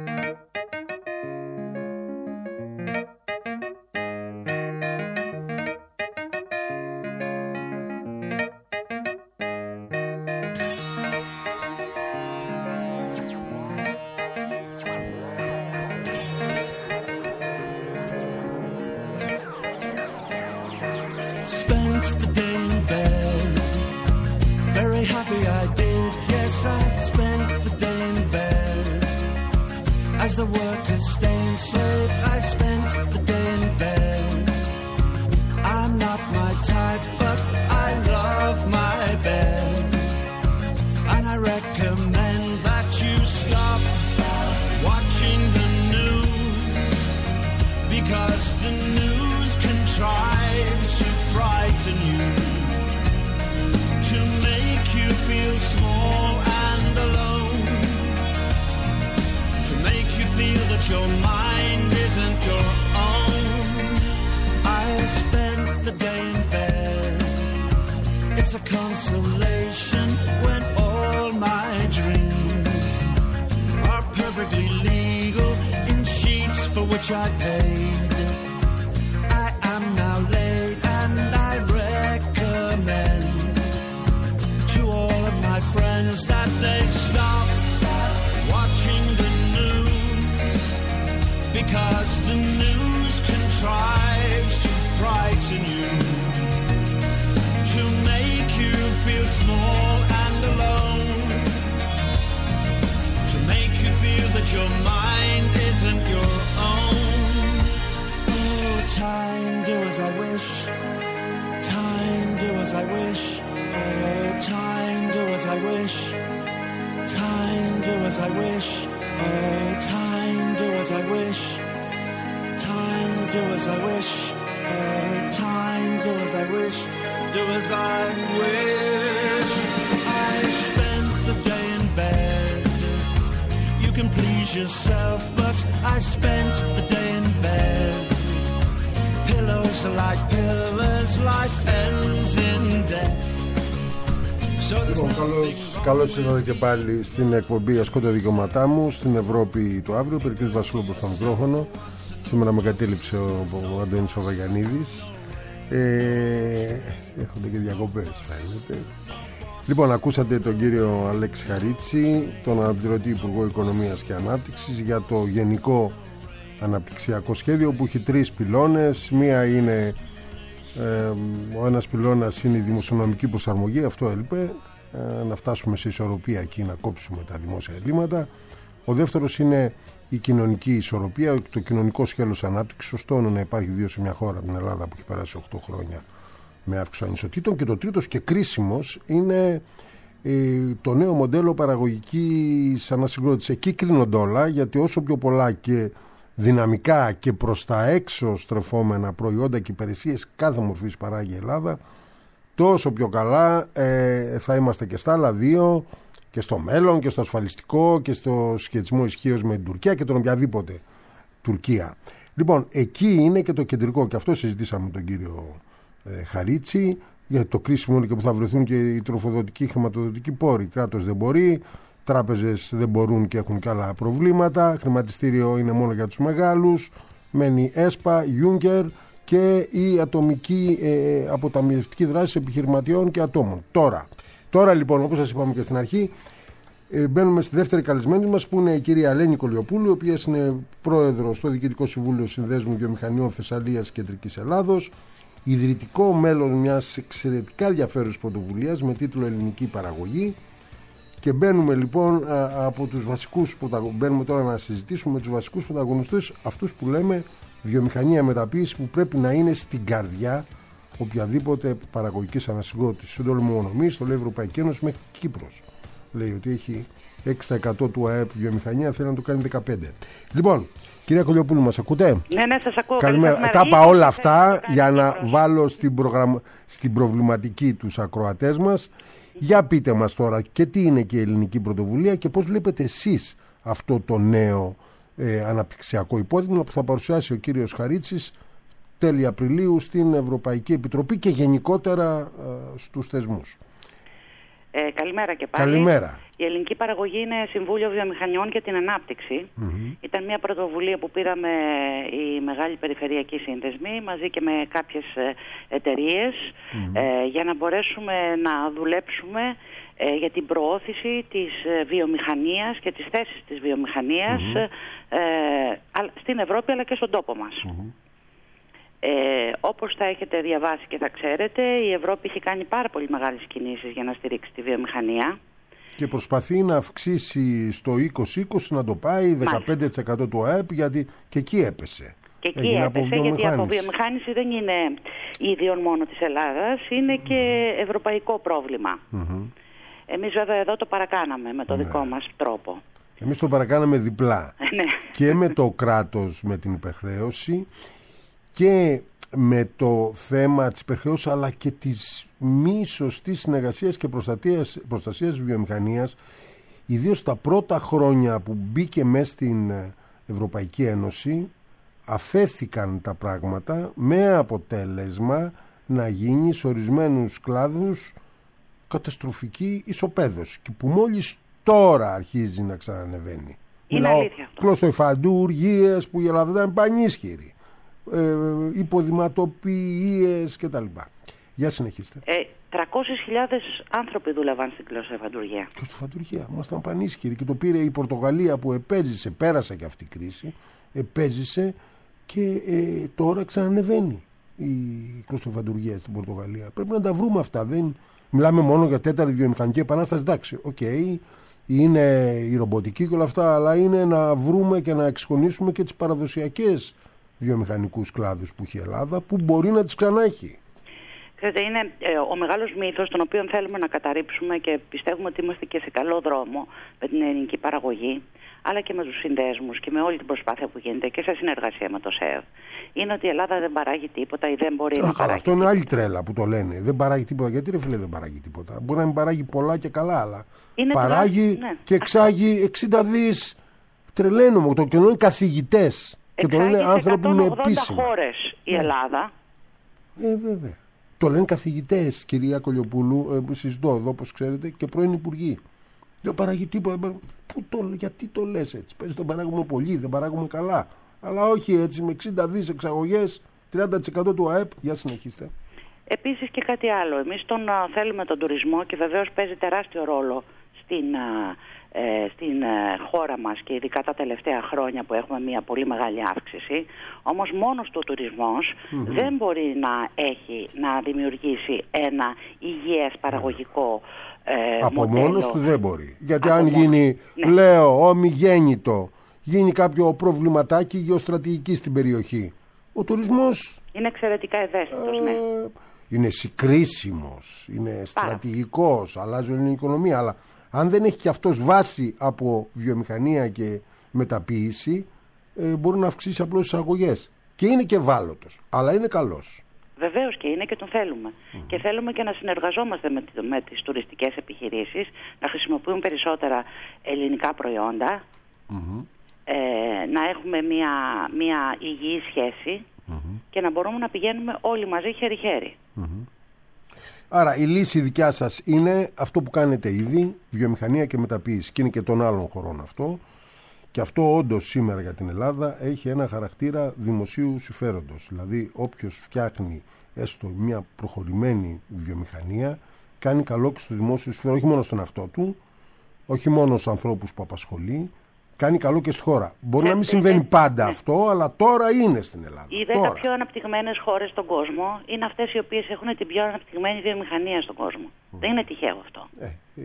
Spent the day in bed, very happy I did. Yes, I spent the day in bed. As the workers stay enslaved, I spent the day in bed. I'm not my type, but I love my bed. And I recommend that you stop, stop watching the news, because the news contrives to frighten you, to make you feel small and alone, to make you feel that your mind isn't your own. I spent the day in bed. It's a consolation when all my dreams are perfectly legal in sheets for which I paid. I am now late and I recommend to all of my friends that they stop, stop watching the news, because the news contrives to frighten you, to make you feel small and alone, to make you feel that your mind isn't your own. Oh, time, do as I wish. Time, do as I wish. Oh, time, do as I wish. Time, do as I wish. Oh, time, do as I wish. Time, do as I wish. Oh, time, do as I wish. Do as I wish. I spent the day in bed. You can please yourself, but I spent the day in bed. Pillows are like pillars, life ends in death. So there's Λοιπόν, καλώς, καλώς ήρθατε και πάλι στην εκπομπή «Ασκώ τα δικαιώματά μου» στην Ευρώπη το αύριο. Περικλής Βασιλόπουλος στο μικρόφωνο. Σήμερα με κατέληψε ο, ο Αντώνης Παπαγιαννίδης. Ε, έχονται και διακοπές, φαίνεται. Λοιπόν, ακούσατε τον κύριο Αλέξη Χαρίτση, τον αναπληρωτή Υπουργό Οικονομίας και Ανάπτυξης, για το γενικό αναπτυξιακό σχέδιο που έχει τρεις πυλώνες. Μία είναι Ε, ο ένας πυλώνας είναι η δημοσιονομική προσαρμογή, αυτό έλειπε, ε, να φτάσουμε σε ισορροπία εκεί, να κόψουμε τα δημόσια ελλείμματα. Ο δεύτερος είναι η κοινωνική ισορροπία, το κοινωνικό σκέλος ανάπτυξης. Σωστό είναι να υπάρχει δύο σε μια χώρα, την Ελλάδα, που έχει περάσει οκτώ χρόνια με αύξηση ανισοτήτων. Και το τρίτος και κρίσιμος είναι ε, το νέο μοντέλο παραγωγικής ανασυγκρότησης. Εκεί κλείνονται όλα, γιατί όσο πιο πολλά και δυναμικά και προς τα έξω στρεφόμενα προϊόντα και υπηρεσίες κάθε μορφής παράγει η Ελλάδα, τόσο πιο καλά ε, θα είμαστε και στα άλλα δύο, και στο μέλλον και στο ασφαλιστικό και στο σχετισμό ισχύως με την Τουρκία και τον οποιαδήποτε Τουρκία. Λοιπόν, εκεί είναι και το κεντρικό, και αυτό συζητήσαμε με τον κύριο ε, Χαρίτση, γιατί το κρίσιμο είναι και που θα βρεθούν και οι τροφοδοτικοί χρηματοδοτικοί πόροι. Κράτος δεν μπορεί, τράπεζες δεν μπορούν και έχουν και άλλα προβλήματα, χρηματιστήριο είναι μόνο για τους μεγάλους, μένει ΕΣΠΑ, Juncker και η ατομική ε, αποταμιευτική δράση επιχειρηματιών και ατόμων. Τώρα, τώρα λοιπόν, όπως σας είπαμε και στην αρχή, ε, μπαίνουμε στη δεύτερη καλεσμένη μας, που είναι η κυρία Ελένη Κολιοπούλου, η οποία είναι πρόεδρος στο Διοικητικό Συμβούλιο Συνδέσμου Βιομηχανιών Θεσσαλίας Κεντρικής Ελλάδος, ιδρυτικό μέλος μιας εξαιρετικά ενδιαφέρουσας πρωτοβουλίας με τίτλο Ελληνική Παραγωγή. Και μπαίνουμε λοιπόν α, από τους βασικούς μπαίνουμε τώρα να συζητήσουμε τους βασικούς πρωταγωνιστές, αυτούς που λέμε βιομηχανία μεταποίηση, που πρέπει να είναι στην καρδιά οποιαδήποτε παραγωγικής ανασυγκρότησης. Δεν το λέμε μόνο εμείς, το λέει η Ευρωπαϊκή Ένωση, μέχρι Κύπρος λέει ότι έχει έξι τοις εκατό του ΑΕΠ βιομηχανία, θέλει να το κάνει δεκαπέντε τοις εκατό. Λοιπόν, κυρία Κολιοπούλου, μας ακούτε? Ναι, ναι, σας ακούω. Καλημέρα. Τα είπα όλα αυτά για να βάλω στην, προγραμμα... στην προβληματική τους ακροατές μας. Για πείτε μας τώρα και τι είναι και η ελληνική πρωτοβουλία και πώς βλέπετε εσείς αυτό το νέο ε, αναπτυξιακό υπόδειγμα που θα παρουσιάσει ο κύριος Χαρίτσης τέλη Απριλίου στην Ευρωπαϊκή Επιτροπή και γενικότερα ε, στους θεσμούς. Ε, καλημέρα και πάλι. Καλημέρα. Η ελληνική παραγωγή είναι Συμβούλιο Βιομηχανιών για την Ανάπτυξη. Mm-hmm. Ήταν μια πρωτοβουλία που πήραμε οι μεγάλοι περιφερειακοί σύνδεσμοι μαζί και με κάποιες εταιρείες mm-hmm. ε, για να μπορέσουμε να δουλέψουμε ε, για την προώθηση της βιομηχανίας και της θέσης της βιομηχανίας mm-hmm. ε, στην Ευρώπη αλλά και στον τόπο μας. Mm-hmm. Ε, όπως θα έχετε διαβάσει και θα ξέρετε, η Ευρώπη έχει κάνει πάρα πολύ μεγάλες κινήσεις για να στηρίξει τη βιομηχανία. Και προσπαθεί να αυξήσει στο είκοσι είκοσι, να το πάει δεκαπέντε τοις εκατό του ΑΕΠ, γιατί και εκεί έπεσε. Και εκεί Έγινε έπεσε, γιατί η αποβιομηχάνηση δεν είναι ίδιον μόνο της Ελλάδας, είναι και ευρωπαϊκό πρόβλημα. Mm-hmm. Εμείς βέβαια εδώ το παρακάναμε με το ναι. δικό μας τρόπο. Εμείς το παρακάναμε διπλά. Και με το κράτος με την υπερχρέωση και με το θέμα της υπερχρέωσης, αλλά και της μη σωστής συνεργασίας και προστασίας, προστασίας της βιομηχανίας, ιδίως τα πρώτα χρόνια που μπήκε μέσα στην Ευρωπαϊκή Ένωση, αφέθηκαν τα πράγματα με αποτέλεσμα να γίνει σε ορισμένους κλάδους καταστροφική ισοπαίδωση, και που μόλις τώρα αρχίζει να ξανανεβαίνει. Είναι αλήθεια. Κλωστοϊφαντουργίες που η Ελλάδα ήταν πανίσχυρη. Ε, υποδηματοποιίες και τα λοιπά. Για συνεχίστε. Ε, τριακόσιες χιλιάδες άνθρωποι δούλευαν στην κλωστοϊφαντουργία. Κλωστοϊφαντουργία, μας ήταν πανίσχυρη, και το πήρε η Πορτογαλία που επέζησε, πέρασε και αυτή η κρίση, επέζησε και ε, τώρα ξανανεβαίνει η κλωστοϊφαντουργία στην Πορτογαλία. Πρέπει να τα βρούμε αυτά. Δεν μιλάμε μόνο για τέταρτη βιομηχανική επανάσταση. Εντάξει, οκ, okay, είναι η ρομποτική και όλα αυτά, αλλά είναι να βρούμε και να εξοικονίσουμε και τις παραδοσιακές βιομηχανικούς κλάδους που έχει η Ελλάδα, που μπορεί να τις ξανά έχει. Ξέρετε, είναι ε, ο μεγάλος μύθος τον οποίο θέλουμε να καταρρύψουμε, και πιστεύουμε ότι είμαστε και σε καλό δρόμο με την ελληνική παραγωγή, αλλά και με τους συνδέσμους και με όλη την προσπάθεια που γίνεται και σε συνεργασία με το ΣΕΒ. Είναι ότι η Ελλάδα δεν παράγει τίποτα ή δεν μπορεί Αχα, να παράγει. Αυτό είναι άλλη τρέλα που το λένε. Δεν παράγει τίποτα. Γιατί ρε φίλε δεν παράγει τίποτα? Μπορεί να μην παράγει πολλά και καλά, αλλά είναι παράγει τουλάχιστον, ναι. και εξάγει εξήντα δις. Τρελαίνομαι. Το κοινό είναι καθηγητές. Και το λένε άνθρωποι με επίσημα. Χώρες η Ελλάδα. Ε, βέβαια. Το λένε καθηγητές, κυρία Κολιοπούλου, ε, συζητώ εδώ, όπως ξέρετε, και πρώην υπουργοί. Δεν παράγει τίποτα. Πού το, γιατί το λες έτσι? Πες τον παράγουμε πολύ, δεν παράγουμε καλά. Αλλά όχι έτσι, με εξήντα δις εξαγωγές, τριάντα τοις εκατό του ΑΕΠ. Για συνεχίστε. Επίσης και κάτι άλλο. Εμείς τον θέλουμε τον τουρισμό, και βεβαίως παίζει τεράστιο ρόλο στην, ε, στην ε, χώρα μας και ειδικά τα τελευταία χρόνια που έχουμε μια πολύ μεγάλη αύξηση. Όμως μόνος του ο τουρισμός mm-hmm. δεν μπορεί να έχει, να δημιουργήσει ένα υγιές παραγωγικό ε, από μοντέλο. μόνος του δεν μπορεί. Γιατί από αν μόνος, γίνει, ναι. λέω, ομιγέννητο, γίνει κάποιο προβληματάκι γεωστρατηγική στην περιοχή, ο τουρισμός είναι εξαιρετικά ευαίσθητος, ε, ναι. είναι συγκρίσιμος, είναι στρατηγικός, αλλάζει όλη την οικονομία, αλλά αν δεν έχει και αυτός βάση από βιομηχανία και μεταποίηση, ε, μπορεί να αυξήσει απλώς τις αγωγές. Και είναι και ευάλωτος, αλλά είναι καλός. Βεβαίως και είναι και τον θέλουμε. Mm. Και θέλουμε και να συνεργαζόμαστε με, με τις τουριστικές επιχειρήσεις, να χρησιμοποιούν περισσότερα ελληνικά προϊόντα, mm-hmm. ε, να έχουμε μια, μια υγιή σχέση mm-hmm. και να μπορούμε να πηγαίνουμε όλοι μαζί χέρι-χέρι. Mm-hmm. Άρα η λύση δικιά σας είναι αυτό που κάνετε ήδη, βιομηχανία και μεταποίηση, και είναι και των άλλων χωρών αυτό. Και αυτό όντως σήμερα για την Ελλάδα έχει ένα χαρακτήρα δημοσίου συμφέροντος. Δηλαδή όποιος φτιάχνει έστω μια προχωρημένη βιομηχανία κάνει καλό και στο δημόσιο συμφέρον, όχι μόνο στον εαυτό του, όχι μόνο στους ανθρώπους που απασχολεί, κάνει καλό και στη χώρα. Μπορεί ε, να μην ε, συμβαίνει ε, πάντα ε, αυτό, αλλά τώρα είναι στην Ελλάδα. Οι δέκα πιο αναπτυγμένες χώρες στον κόσμο είναι αυτές οι οποίες έχουν την πιο αναπτυγμένη βιομηχανία στον κόσμο. Mm. Δεν είναι τυχαίο αυτό. Ε, ε,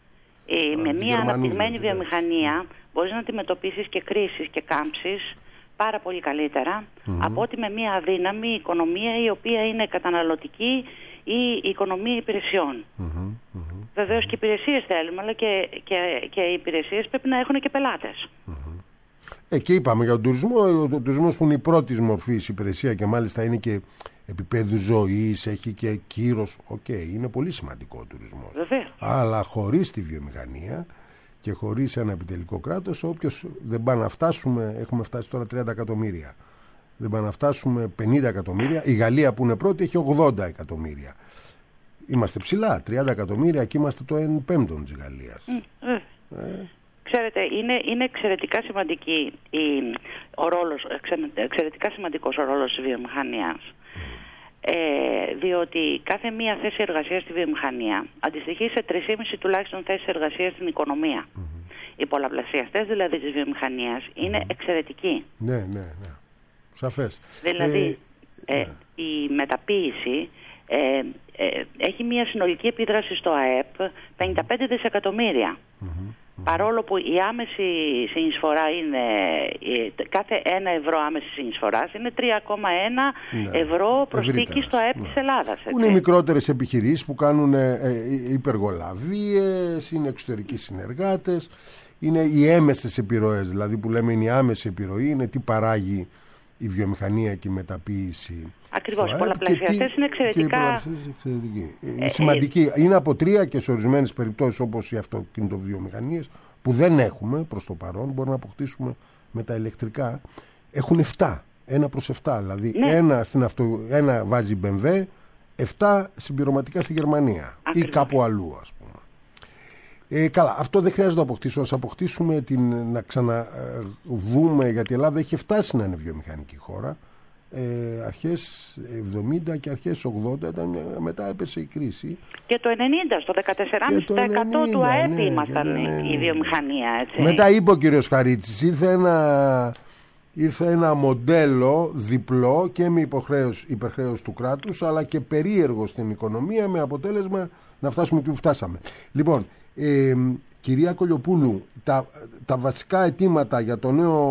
ε, με μια αναπτυγμένη βιομηχανία μπορείς να αντιμετωπίσεις και κρίσεις και κάμψεις πάρα πολύ καλύτερα mm-hmm. από ότι με μια αδύναμη οικονομία η οποία είναι καταναλωτική ή οικονομία υπηρεσιών. Mm-hmm. Mm-hmm. Βεβαίως και υπηρεσίες θέλουμε, αλλά και, και, και οι υπηρεσίες πρέπει να έχουν και πελάτες. Mm-hmm. Ε, και είπαμε για τον τουρισμό, ο τουρισμός που είναι η πρώτη μορφή υπηρεσία και μάλιστα είναι και επίπεδου ζωής, έχει και κύρος. Οκ, okay, είναι πολύ σημαντικό ο τουρισμός. Βεβαίως. Αλλά χωρίς τη βιομηχανία και χωρίς ένα επιτελικό κράτος, όποιος δεν πάει να φτάσουμε, έχουμε φτάσει τώρα τριάντα εκατομμύρια, δεν πάει να φτάσουμε πενήντα εκατομμύρια, η Γαλλία που είναι πρώτη έχει ογδόντα εκατομμύρια. Είμαστε ψηλά, τριάντα εκατομμύρια και είμαστε το ένα πέμπτο της Γαλλίας. Mm, ε. Ξέρετε, είναι, είναι εξαιρετικά, σημαντική η, ο ρόλος, εξαιρετικά σημαντικός ο ρόλος της βιομηχανίας. Mm. Ε, διότι κάθε μία θέση εργασίας στη βιομηχανία αντιστοιχεί σε τρεις και μισή τουλάχιστον θέσεις εργασίας στην οικονομία. Mm-hmm. Οι πολλαπλασιαστές δηλαδή της βιομηχανίας είναι mm-hmm. εξαιρετικοί. Ναι, ναι, ναι. Σαφές. Δηλαδή ε, ε, ε, η μεταποίηση ε, ε, έχει μία συνολική επίδραση στο ΑΕΠ πενήντα πέντε δισεκατομμύρια. Mm-hmm. Παρόλο που η άμεση συνεισφορά είναι, κάθε ένα ευρώ άμεση συνεισφοράς είναι τρία κόμμα ένα ναι. ευρώ προσθήκη στο ΑΕΠ ναι. της Ελλάδας. Έτσι. Είναι οι μικρότερες επιχειρήσεις που κάνουν ε, υπεργολαβίες, είναι εξωτερικοί συνεργάτες, είναι οι έμεσες επιρροές, δηλαδή που λέμε είναι η άμεση επιρροή, είναι τι παράγει η βιομηχανία και η μεταποίηση. Ακριβώς, οι πολλαπλασιαστές είναι εξαιρετικά ε, σημαντικοί. Είναι από τρία και σε ορισμένες περιπτώσεις όπως οι αυτοκινητοβιομηχανίες που δεν έχουμε προς το παρόν, μπορούμε να αποκτήσουμε με τα ηλεκτρικά, έχουν εφτά, ένα προς εφτά. Δηλαδή ναι. ένα, στην αυτο, ένα βάζει μπι εμ ντάμπλιου, εφτά συμπληρωματικά στη Γερμανία. Ακριβώς. Ή κάπου αλλού ας πούμε. Ε, καλά, αυτό δεν χρειάζεται να αποκτήσουμε. Ας αποκτήσουμε την, να ξαναδούμε, γιατί η Ελλάδα έχει φτάσει να είναι βιομηχανική χώρα. Ε, αρχές εβδομήντα και αρχές ογδόντα ήταν, μετά έπεσε η κρίση. Και το ενενήντα, στο δεκατέσσερα κόμμα πέντε τοις εκατό του ΑΕΠ ναι, ήμασταν ναι, ναι. η βιομηχανία. Έτσι. Μετά είπε ο κύριος Χαρίτσης, ήρθε ένα, ήρθε ένα μοντέλο διπλό και με υποχρέωση, υπερχρέωση του κράτους, αλλά και περίεργο στην οικονομία, με αποτέλεσμα να φτάσουμε εκεί που φτάσαμε. Λοιπόν, ε, κυρία Κολιοπούλου, τα, τα βασικά αιτήματα για το νέο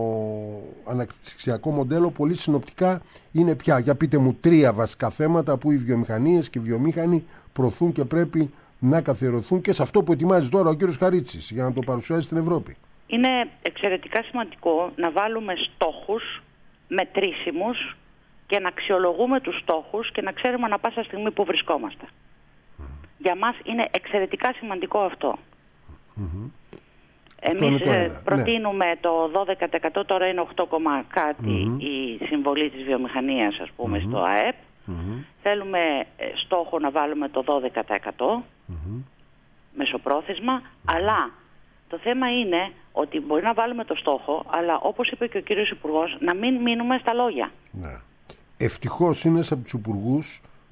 αναπτυξιακό μοντέλο πολύ συνοπτικά είναι πια? Για πείτε μου τρία βασικά θέματα που οι βιομηχανίες και οι βιομήχανοι προωθούν και πρέπει να καθιερωθούν και σε αυτό που ετοιμάζει τώρα ο κύριος Χαρίτσης για να το παρουσιάσει στην Ευρώπη. Είναι εξαιρετικά σημαντικό να βάλουμε στόχους μετρήσιμους και να αξιολογούμε τους στόχους και να ξέρουμε ανα πάσα στιγμή που βρισκόμαστε. Mm. Για μας είναι εξαιρετικά σημαντικό αυτό. Mm-hmm. Εμείς ε, προτείνουμε ναι. το δώδεκα τοις εκατό, τώρα είναι οκτώ, κάτι mm-hmm. η συμβολή της βιομηχανίας ας πούμε mm-hmm. στο ΑΕΠ. Mm-hmm. Θέλουμε ε, στόχο να βάλουμε το δώδεκα τοις εκατό mm-hmm. μεσοπρόθεσμα, mm-hmm. αλλά το θέμα είναι ότι μπορεί να βάλουμε το στόχο, αλλά όπως είπε και ο κύριος Υπουργός, να μην μείνουμε στα λόγια. Ναι. Ευτυχώς είναι από τους υπουργούς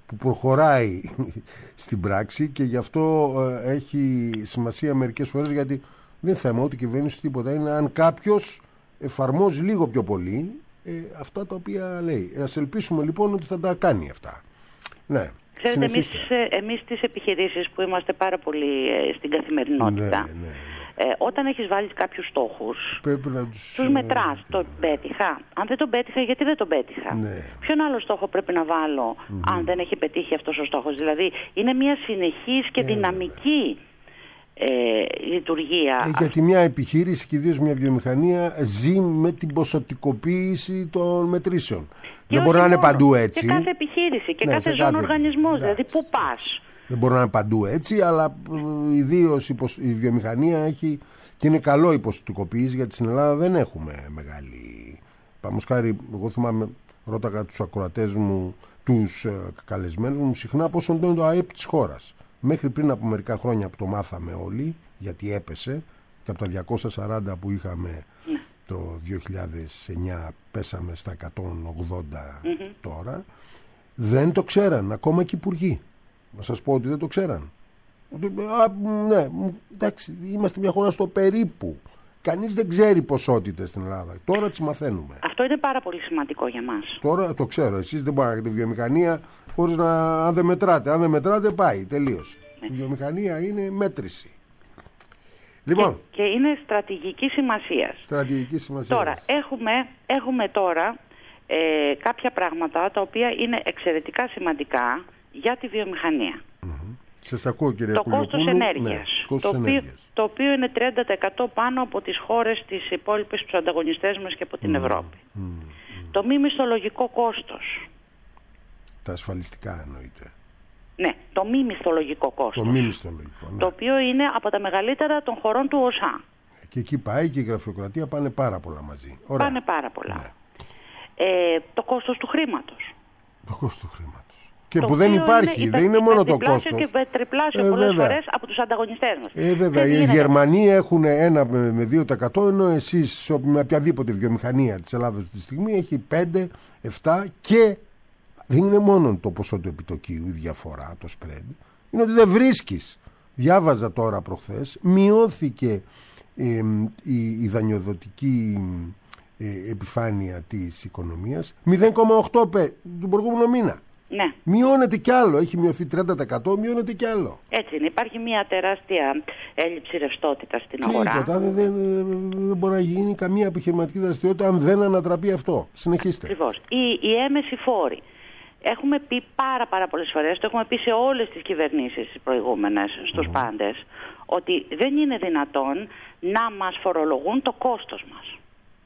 που προχωράει στην πράξη και γι' αυτό ε, έχει σημασία μερικές φορές, γιατί δεν θέμα ούτε κυβέρνηση τίποτα, είναι αν κάποιος εφαρμόζει λίγο πιο πολύ ε, αυτά τα οποία λέει. Ας ελπίσουμε λοιπόν ότι θα τα κάνει αυτά. Ναι. Ξέρετε, εμείς, εμείς τις επιχειρήσεις που είμαστε πάρα πολύ ε, στην καθημερινότητα, ναι, ναι, ναι. Ε, όταν έχεις βάλει κάποιους στόχους, πρέπει να τους, τους μετράς. Το πέτυχα. Αν δεν τον πέτυχα, γιατί δεν τον πέτυχα. Ναι. Ποιον άλλο στόχο πρέπει να βάλω mm-hmm. αν δεν έχει πετύχει αυτός ο στόχος. Δηλαδή, είναι μια συνεχής και ε, δυναμική ε, λειτουργία. Ε, γιατί μια επιχείρηση και ιδίως μια βιομηχανία ζει με την ποσοτικοποίηση των μετρήσεων. Και δεν μπορεί να είναι παντού έτσι. Και κάθε επιχείρηση και ναι, κάθε ζώνη οργανισμός. Δηλαδή, πού πας. Δεν μπορεί να είναι παντού έτσι, αλλά ιδίως η βιομηχανία έχει και είναι καλό η ποσοτικοποίηση, γιατί στην Ελλάδα δεν έχουμε μεγάλη. Παμουσκάρι, εγώ θυμάμαι, ρώταγα τους ακροατές μου, τους ε, καλεσμένους μου, συχνά πόσο είναι το ΑΕΠ της χώρας. Μέχρι πριν από μερικά χρόνια που το μάθαμε όλοι, γιατί έπεσε, και από τα διακόσια σαράντα που είχαμε το δύο χιλιάδες εννιά πέσαμε στα εκατόν ογδόντα mm-hmm. τώρα, δεν το ξέραν ακόμα και οι υπουργοί. Να σας πω ότι δεν το ξέραν. Α, ναι, εντάξει, είμαστε μια χώρα στο περίπου. Κανείς δεν ξέρει ποσότητες στην Ελλάδα. Τώρα τις μαθαίνουμε. Αυτό είναι πάρα πολύ σημαντικό για μας. Τώρα το ξέρω. Εσείς δεν μπορείτε να έχετε βιομηχανία χωρίς να. Αν δεν μετράτε. Αν δεν μετράτε, πάει. Τελείως. Ναι. Η βιομηχανία είναι μέτρηση. Λοιπόν. Και, και είναι στρατηγική σημασία. Στρατηγική σημασία. Τώρα, έχουμε, έχουμε τώρα ε, κάποια πράγματα τα οποία είναι εξαιρετικά σημαντικά για τη βιομηχανία. Mm-hmm. Σας ακούω, κύριε το Κουλιοπούλου. Κόστος ενέργειας, ναι, κόστος το, οποίο, ενέργειας. Το οποίο είναι τριάντα τοις εκατό πάνω από τις χώρες τις υπόλοιπες, τους ανταγωνιστές μας και από την mm. Ευρώπη. Mm. Το μη μισθολογικό κόστος. Τα ασφαλιστικά εννοείται. Ναι, το μη μισθολογικό κόστος. Το μη μισθολογικό, ναι. Το οποίο είναι από τα μεγαλύτερα των χωρών του ΟΣΑ. Και εκεί πάει και η γραφειοκρατία, πάνε πάρα πολλά μαζί. Ωραία. Πάνε πάρα πολλά. Ναι. Ε, το κόστος του χρήματος. Το κόστος του χρήματος. Και το που δεν υπάρχει, είναι, δεν είναι μόνο το κόστος. Και τριπλάσιο ε, πολλές φορές από τους ανταγωνιστές μας. Ε, βέβαια, οι Γερμανοί έχουν ένα με δύο τοις εκατό, ενώ εσείς με οποιαδήποτε βιομηχανία της Ελλάδας αυτή τη στιγμή έχει πέντε, επτά και δεν είναι μόνο το ποσό του επιτοκίου, η διαφορά, το spread, είναι ότι δεν βρίσκεις. Διάβαζα τώρα προχθές, μειώθηκε ε, η, η δανειοδοτική ε, επιφάνεια της οικονομίας μηδέν κόμμα οκτώ τον προηγούμενο μήνα. Ναι. Μειώνεται κι άλλο. Έχει μειωθεί τριάντα τοις εκατό, μειώνεται κι άλλο. Έτσι είναι. Υπάρχει μια τεράστια έλλειψη ρευστότητα στην και αγορά. Τίποτα. Δεν, δεν, δεν μπορεί να γίνει καμία επιχειρηματική δραστηριότητα αν δεν ανατραπεί αυτό. Συνεχίστε. Ακριβώς. Οι, οι έμεσοι φόροι. Έχουμε πει πάρα, πάρα πολλές φορές, το έχουμε πει σε όλες τις κυβερνήσεις τις προηγούμενες, στους mm. πάντες, ότι δεν είναι δυνατόν να μας φορολογούν το κόστος μας.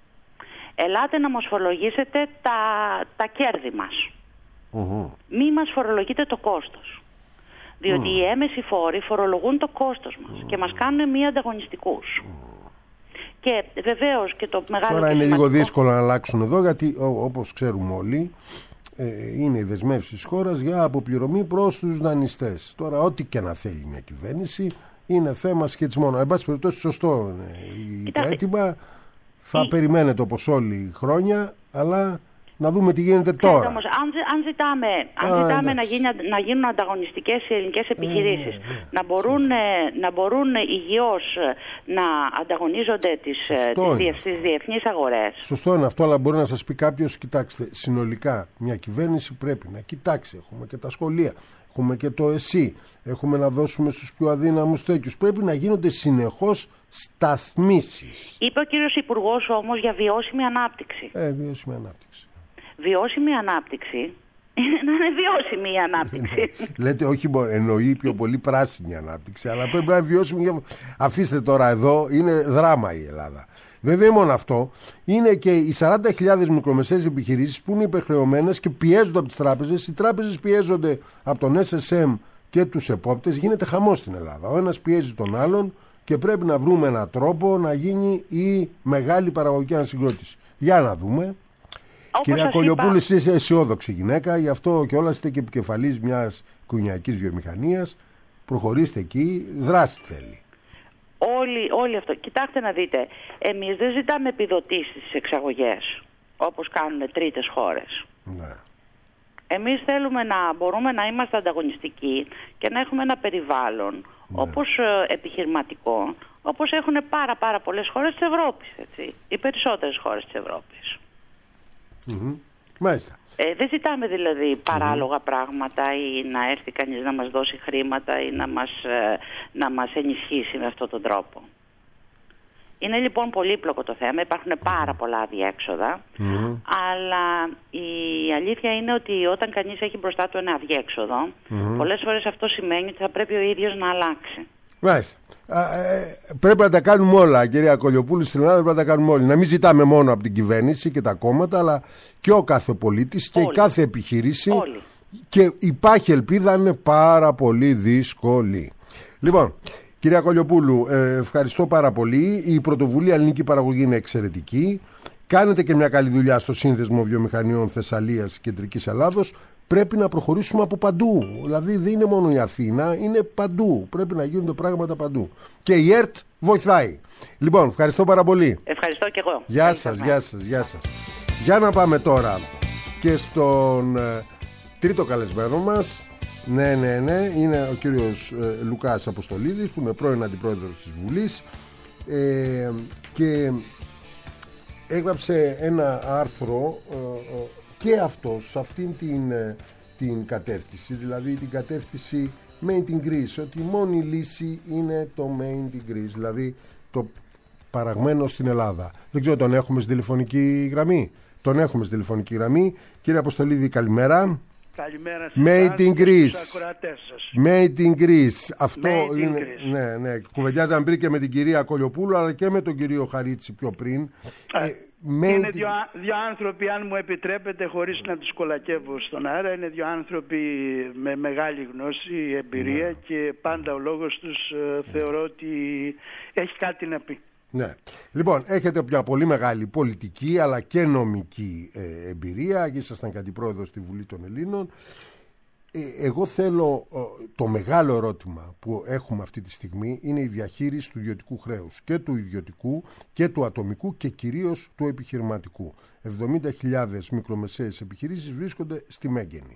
Ελάτε να μας φορολογήσετε τα, τα κέρδη μας. Mm-hmm. Μη μας φορολογείτε το κόστος. Διότι mm. οι έμεσοι φόροι φορολογούν το κόστος μας mm. και μας κάνουν μη ανταγωνιστικούς. Mm. Και βεβαίως και το μεγάλο. Τώρα είναι λίγο δύσκολο να αλλάξουν εδώ, γιατί ό, όπως ξέρουμε όλοι, ε, είναι οι δεσμεύσεις της χώρας για αποπληρωμή προς τους δανειστές. Τώρα, ό,τι και να θέλει μια κυβέρνηση, είναι θέμα σχετισμών. Εν πάση περιπτώσει, σωστό είναι το αίτημα. Θα η... περιμένετε όπως όλοι χρόνια, αλλά να δούμε τι γίνεται τώρα. Όμως, αν, αν ζητάμε, αν Α, ζητάμε να, γίνει, να γίνουν ανταγωνιστικές οι ελληνικές επιχειρήσεις, ε, ναι, ναι. να μπορούν, να μπορούν υγιώς να ανταγωνίζονται τις, τις, τις διεθνείς αγορές. Σωστό είναι αυτό, αλλά μπορεί να σας πει κάποιος, κοιτάξτε, συνολικά μια κυβέρνηση πρέπει να κοιτάξει. Έχουμε και τα σχολεία, έχουμε και το ΕΣΥ, έχουμε να δώσουμε στους πιο αδύναμους τέτοιους. Πρέπει να γίνονται συνεχώς σταθμίσεις. Είπε ο κύριος Υπουργός όμως για βιώσιμη ανάπτυξη. Ε, βιώσιμη ανάπτυξη. Βιώσιμη ανάπτυξη είναι να είναι βιώσιμη η ανάπτυξη. Λέτε όχι, εννοεί πιο πολύ πράσινη ανάπτυξη, αλλά πρέπει να είναι βιώσιμη. Αφήστε τώρα εδώ, είναι δράμα η Ελλάδα. Δεν είναι μόνο αυτό, είναι και οι σαράντα χιλιάδες μικρομεσαίες επιχειρήσεις που είναι υπερχρεωμένες και πιέζονται από τις τράπεζες. Οι τράπεζες πιέζονται από τον ες ες εμ και τους επόπτες. Γίνεται χαμός στην Ελλάδα. Ο ένας πιέζει τον άλλον και πρέπει να βρούμε έναν τρόπο να γίνει η μεγάλη παραγωγική ανασυγκρότηση. Για να δούμε. Όπως κυρία Κολιοπούλου, εσείς είστε αισιόδοξη γυναίκα, γι' αυτό και όλα είστε και επικεφαλής μιας οικογενειακής βιομηχανίας. Προχωρήστε εκεί, δράση θέλει. Όλοι, όλοι αυτό. Κοιτάξτε να δείτε, εμείς δεν ζητάμε επιδοτήσεις στις εξαγωγές, όπως κάνουν τρίτες χώρες. Ναι. Εμείς θέλουμε να μπορούμε να είμαστε ανταγωνιστικοί και να έχουμε ένα περιβάλλον, ναι, όπως ε, επιχειρηματικό, όπως έχουν πάρα πάρα πολλές χώρες της Ευρώπης, έτσι. Οι περισσότερες χώρες της Ευρώπης. Mm-hmm. Μάλιστα. Ε, δεν ζητάμε δηλαδή παράλογα mm-hmm. πράγματα ή να έρθει κανείς να μας δώσει χρήματα ή να μας, ε, να μας ενισχύσει με αυτόν τον τρόπο. Είναι λοιπόν πολύπλοκο το θέμα, υπάρχουν πάρα πολλά αδιέξοδα, mm-hmm. αλλά η αλήθεια είναι ότι όταν κανείς έχει μπροστά του ένα αδιέξοδο, mm-hmm. πολλές φορές αυτό σημαίνει ότι θα πρέπει ο ίδιος να αλλάξει. Μάλιστα. Ε, πρέπει να τα κάνουμε όλα, κυρία Κολιοπούλου, στην Ελλάδα πρέπει να τα κάνουμε όλοι. Να μην ζητάμε μόνο από την κυβέρνηση και τα κόμματα, αλλά και ο κάθε πολίτης και όλοι. Η κάθε επιχείρηση. Όλοι. Και υπάρχει ελπίδα, είναι πάρα πολύ δύσκολη. Λοιπόν, κυρία Κολιοπούλου, ε, ευχαριστώ πάρα πολύ. Η πρωτοβουλία Ελληνική Παραγωγή είναι εξαιρετική. Κάνετε και μια καλή δουλειά στο Σύνδεσμο Βιομηχανιών Θεσσαλίας Κεντρικής Ελλάδος. Πρέπει να προχωρήσουμε από παντού. Δηλαδή δεν είναι μόνο η Αθήνα, είναι παντού. Πρέπει να γίνονται πράγματα παντού. Και η ΕΡΤ βοηθάει. Λοιπόν, ευχαριστώ πάρα πολύ. Ευχαριστώ και εγώ. Γεια σας, γεια σας, γεια σας. Για να πάμε τώρα και στον ε, τρίτο καλεσμένο μας. Ναι, ναι, ναι. Είναι ο κύριος ε, Λουκάς Αποστολίδης, που είναι πρώην αντιπρόεδρος της Βουλής. Ε, και έγραψε ένα άρθρο... Ε, ε, και αυτός σε αυτήν την, την κατεύθυνση, δηλαδή την κατεύθυνση Made in Greece, ότι η μόνη λύση είναι το Made in Greece, δηλαδή το παραγμένο στην Ελλάδα. Δεν ξέρω, τον έχουμε στη τηλεφωνική γραμμή. Τον έχουμε στη τηλεφωνική γραμμή. Κύριε Αποστολίδη, καλημέρα. Καλημέρα σας. Made in Greece. Made in Greece. Αυτό Made είναι. In Greece. Ναι, ναι. Κουβεντιάζαμε πριν και με την κυρία Κολιοπούλου, αλλά και με τον κύριο Χαρίτση πιο πριν. Α, ε, είναι δύο, δύο άνθρωποι, αν μου επιτρέπετε, χωρίς να τους κολακεύω στον αέρα, είναι δύο άνθρωποι με μεγάλη γνώση, εμπειρία, ναι, και πάντα ο λόγος τους ε, θεωρώ ότι έχει κάτι να πει. Ναι. Λοιπόν, έχετε μια πολύ μεγάλη πολιτική αλλά και νομική ε, εμπειρία και ήσασταν αντιπρόεδρος στη Βουλή των Ελλήνων. Ε, εγώ θέλω, ε, το μεγάλο ερώτημα που έχουμε αυτή τη στιγμή είναι η διαχείριση του ιδιωτικού χρέους, και του ιδιωτικού και του ατομικού και κυρίως του επιχειρηματικού. εβδομήντα χιλιάδες μικρομεσαίες επιχειρήσεις βρίσκονται στη Μέγενη.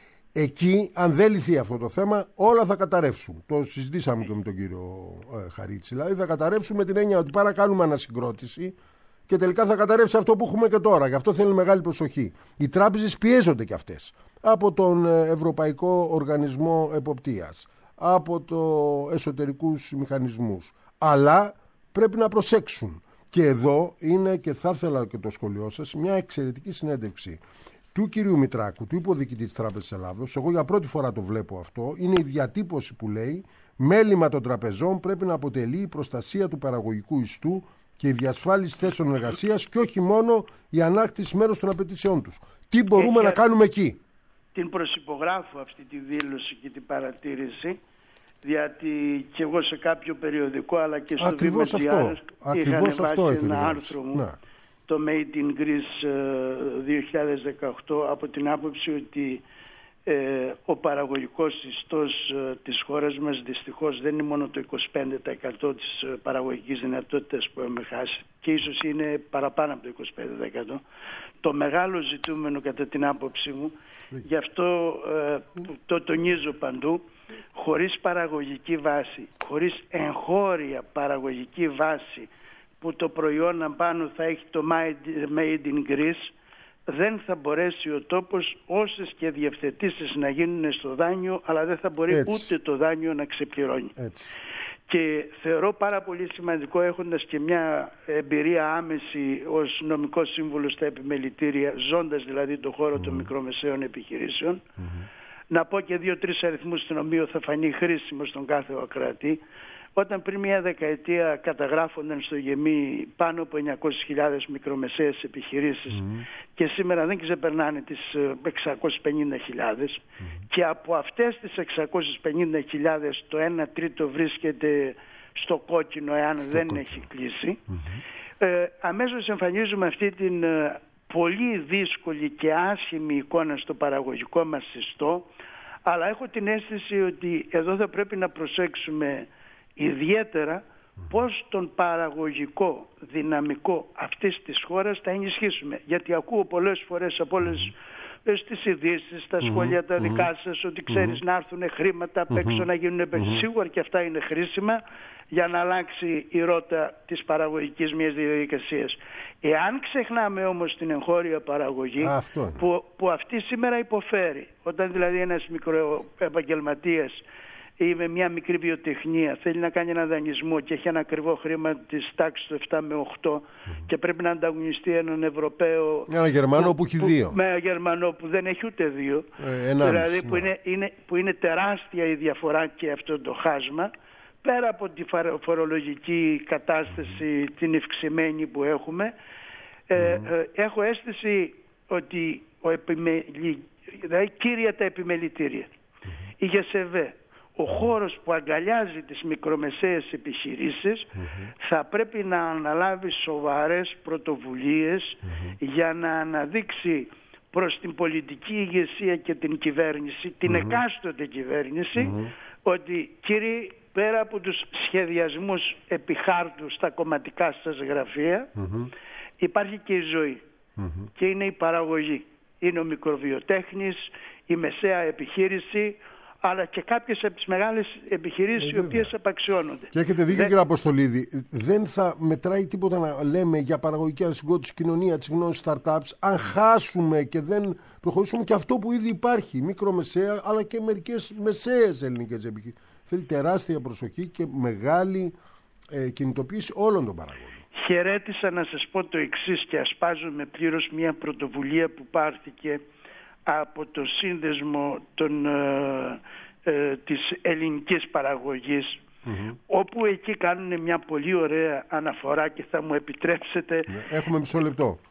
Εκεί, αν δεν λυθεί αυτό το θέμα, όλα θα καταρρεύσουν. Το συζητήσαμε και με τον κύριο ε, Χαρίτση. Δηλαδή θα καταρρεύσουν με την έννοια ότι πάρα κάνουμε ανασυγκρότηση και τελικά θα καταρρεύσει αυτό που έχουμε και τώρα. Γι' αυτό θέλει μεγάλη προσοχή. Οι τράπεζες πιέζονται κι αυτές από τον Ευρωπαϊκό Οργανισμό Εποπτείας, από το εσωτερικούς μηχανισμούς. Αλλά πρέπει να προσέξουν. Και εδώ είναι, και θα ήθελα και το σχολείο σας, μια εξαιρετική συνέντευξη του κυρίου Μητράκου, του υποδιοικητή της Τράπεζας Ελλάδος. Εγώ για πρώτη φορά το βλέπω αυτό. Είναι η διατύπωση που λέει: μέλημα των τραπεζών πρέπει να αποτελεί η προστασία του παραγωγικού ιστού και η διασφάλιση θέσεων εργασίας και όχι μόνο η ανάκτηση μέρους των απαιτήσεών τους. Τι μπορούμε Έχει να κάνουμε εκεί? Την προσυπογράφω αυτή τη δήλωση και την παρατήρηση, γιατί και εγώ σε κάποιο περιοδικό αλλά και στο Ακριβώς αυτό. Ακριβώς αυτό έχει ένα άρθρο μου, ναι, το Made in Greece δύο χιλιάδες δεκαοκτώ, από την άποψη ότι ε, ο παραγωγικός ιστός ε, της χώρας μας δυστυχώς δεν είναι μόνο το είκοσι πέντε τοις εκατό της ε, παραγωγικής δυνατότητας που έχουμε χάσει, και ίσως είναι παραπάνω από το είκοσι πέντε τοις εκατό. Το μεγάλο ζητούμενο κατά την άποψή μου, γι' αυτό ε, το τονίζω παντού, χωρίς παραγωγική βάση, χωρίς εγχώρια παραγωγική βάση που το προϊόν απάνω θα έχει το Made in Greece, δεν θα μπορέσει ο τόπος όσες και διευθετήσεις να γίνουν στο δάνειο, αλλά δεν θα μπορεί Έτσι. ούτε το δάνειο να ξεπληρώνει. Έτσι. Και θεωρώ πάρα πολύ σημαντικό, έχοντας και μια εμπειρία άμεση ως νομικός σύμβουλος στα επιμελητήρια, ζώντας δηλαδή το χώρο mm. των μικρομεσαίων επιχειρήσεων, mm-hmm. να πω και δύο-τρεις αριθμούς στον οποίο θα φανεί χρήσιμο στον κάθε ακροατή. Όταν πριν μια δεκαετία καταγράφονταν στο ΓΕΜΗ πάνω από εννιακόσιες χιλιάδες μικρομεσαίες επιχειρήσεις mm. και σήμερα δεν ξεπερνάνε τις εξακόσιες πενήντα χιλιάδες mm. και από αυτές τις εξακόσιες πενήντα χιλιάδες το ένα τρίτο βρίσκεται στο κόκκινο εάν στο δεν κόκκινο. έχει κλείσει. Mm-hmm. Ε, αμέσως εμφανίζουμε αυτή την ε, πολύ δύσκολη και άσχημη εικόνα στο παραγωγικό μας ιστό, αλλά έχω την αίσθηση ότι εδώ θα πρέπει να προσέξουμε ιδιαίτερα πώς τον παραγωγικό δυναμικό αυτής της χώρας θα ενισχύσουμε. Γιατί ακούω πολλές φορές από όλες στις ειδήσεις, στα σχόλια τα δικά σας, ότι ξέρεις να έρθουν χρήματα απ' έξω να γίνουν επενδύσεις. Σίγουρα και αυτά είναι χρήσιμα για να αλλάξει η ρότα της παραγωγικής μιας διαδικασίας. Εάν ξεχνάμε όμως την εγχώρια παραγωγή, που, που αυτή σήμερα υποφέρει, όταν δηλαδή ένας μικροεπαγγελματίας ή με μια μικρή βιοτεχνία θέλει να κάνει ένα δανεισμό και έχει ένα ακριβό χρήμα της τάξης του επτά με οκτώ mm. και πρέπει να ανταγωνιστεί έναν Ευρωπαίο, ένα Γερμανό που, που έχει δύο, με ένα Γερμανό που δεν έχει ούτε δύο, ε, ενάμιση, δηλαδή που, ναι. είναι, είναι, που είναι τεράστια η διαφορά και αυτό το χάσμα, πέρα από τη φορολογική κατάσταση mm. την ευξημένη που έχουμε. mm. ε, ε, έχω αίσθηση ότι ο επιμελη, δηλαδή κύρια τα επιμελητήρια, mm. η ΓΕΣΕΒΕ, ο χώρος που αγκαλιάζει τις μικρομεσαίες επιχειρήσεις mm-hmm. θα πρέπει να αναλάβει σοβαρές πρωτοβουλίες mm-hmm. για να αναδείξει προς την πολιτική ηγεσία και την κυβέρνηση, την mm-hmm. εκάστοτε κυβέρνηση, mm-hmm. ότι κύριοι, πέρα από τους σχεδιασμούς επί χάρτου στα κομματικά σας γραφεία, mm-hmm. υπάρχει και η ζωή mm-hmm. και είναι η παραγωγή. Είναι ο μικροβιοτέχνης, η μεσαία επιχείρηση, αλλά και κάποιες από τις μεγάλες επιχειρήσεις ε, οι οποίες απαξιώνονται. Και έχετε δίκιο, κύριε Αποστολίδη, δεν θα μετράει τίποτα να λέμε για παραγωγική ανασυγκρότηση, κοινωνία της γνώσης, startups, αν χάσουμε και δεν προχωρήσουμε και αυτό που ήδη υπάρχει, μικρομεσαία, αλλά και μερικές μεσαίες ελληνικές επιχειρήσεις. Θέλει τεράστια προσοχή και μεγάλη ε, κινητοποίηση όλων των παραγωγών. Χαιρέτησα να σας πω το εξής και ασπάζομαι πλήρως μια πρωτοβουλία που πάρθηκε από το σύνδεσμο των, ε, ε, της ελληνικής παραγωγής, mm-hmm. όπου εκεί κάνουν μια πολύ ωραία αναφορά και θα μου επιτρέψετε... Έχουμε μισό λεπτό.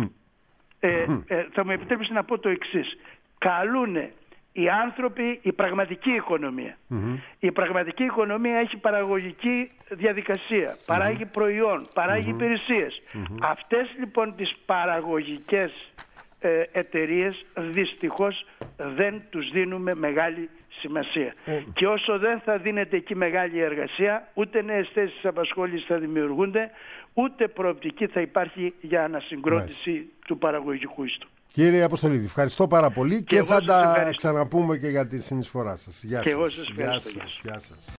Ε, ε, θα μου επιτρέψετε να πω το εξής. Καλούνε οι άνθρωποι η πραγματική οικονομία. Mm-hmm. Η πραγματική οικονομία έχει παραγωγική διαδικασία, παράγει mm-hmm. προϊόν, παράγει mm-hmm. υπηρεσίες. Mm-hmm. Αυτές λοιπόν τις παραγωγικές Ε, εταιρείες δυστυχώς δεν τους δίνουμε μεγάλη σημασία. Mm. Και όσο δεν θα δίνεται εκεί μεγάλη εργασία, ούτε νέες θέσεις απασχόλησης θα δημιουργούνται, ούτε προοπτική θα υπάρχει για ανασυγκρότηση nice. του παραγωγικού ιστού. Κύριε Αποστολίδη, ευχαριστώ πάρα πολύ και, και θα τα ξαναπούμε και για τη συνεισφορά σας. Γεια και σας. Εγώ σας Γεια ευχαριστώ. σας. Γεια σας.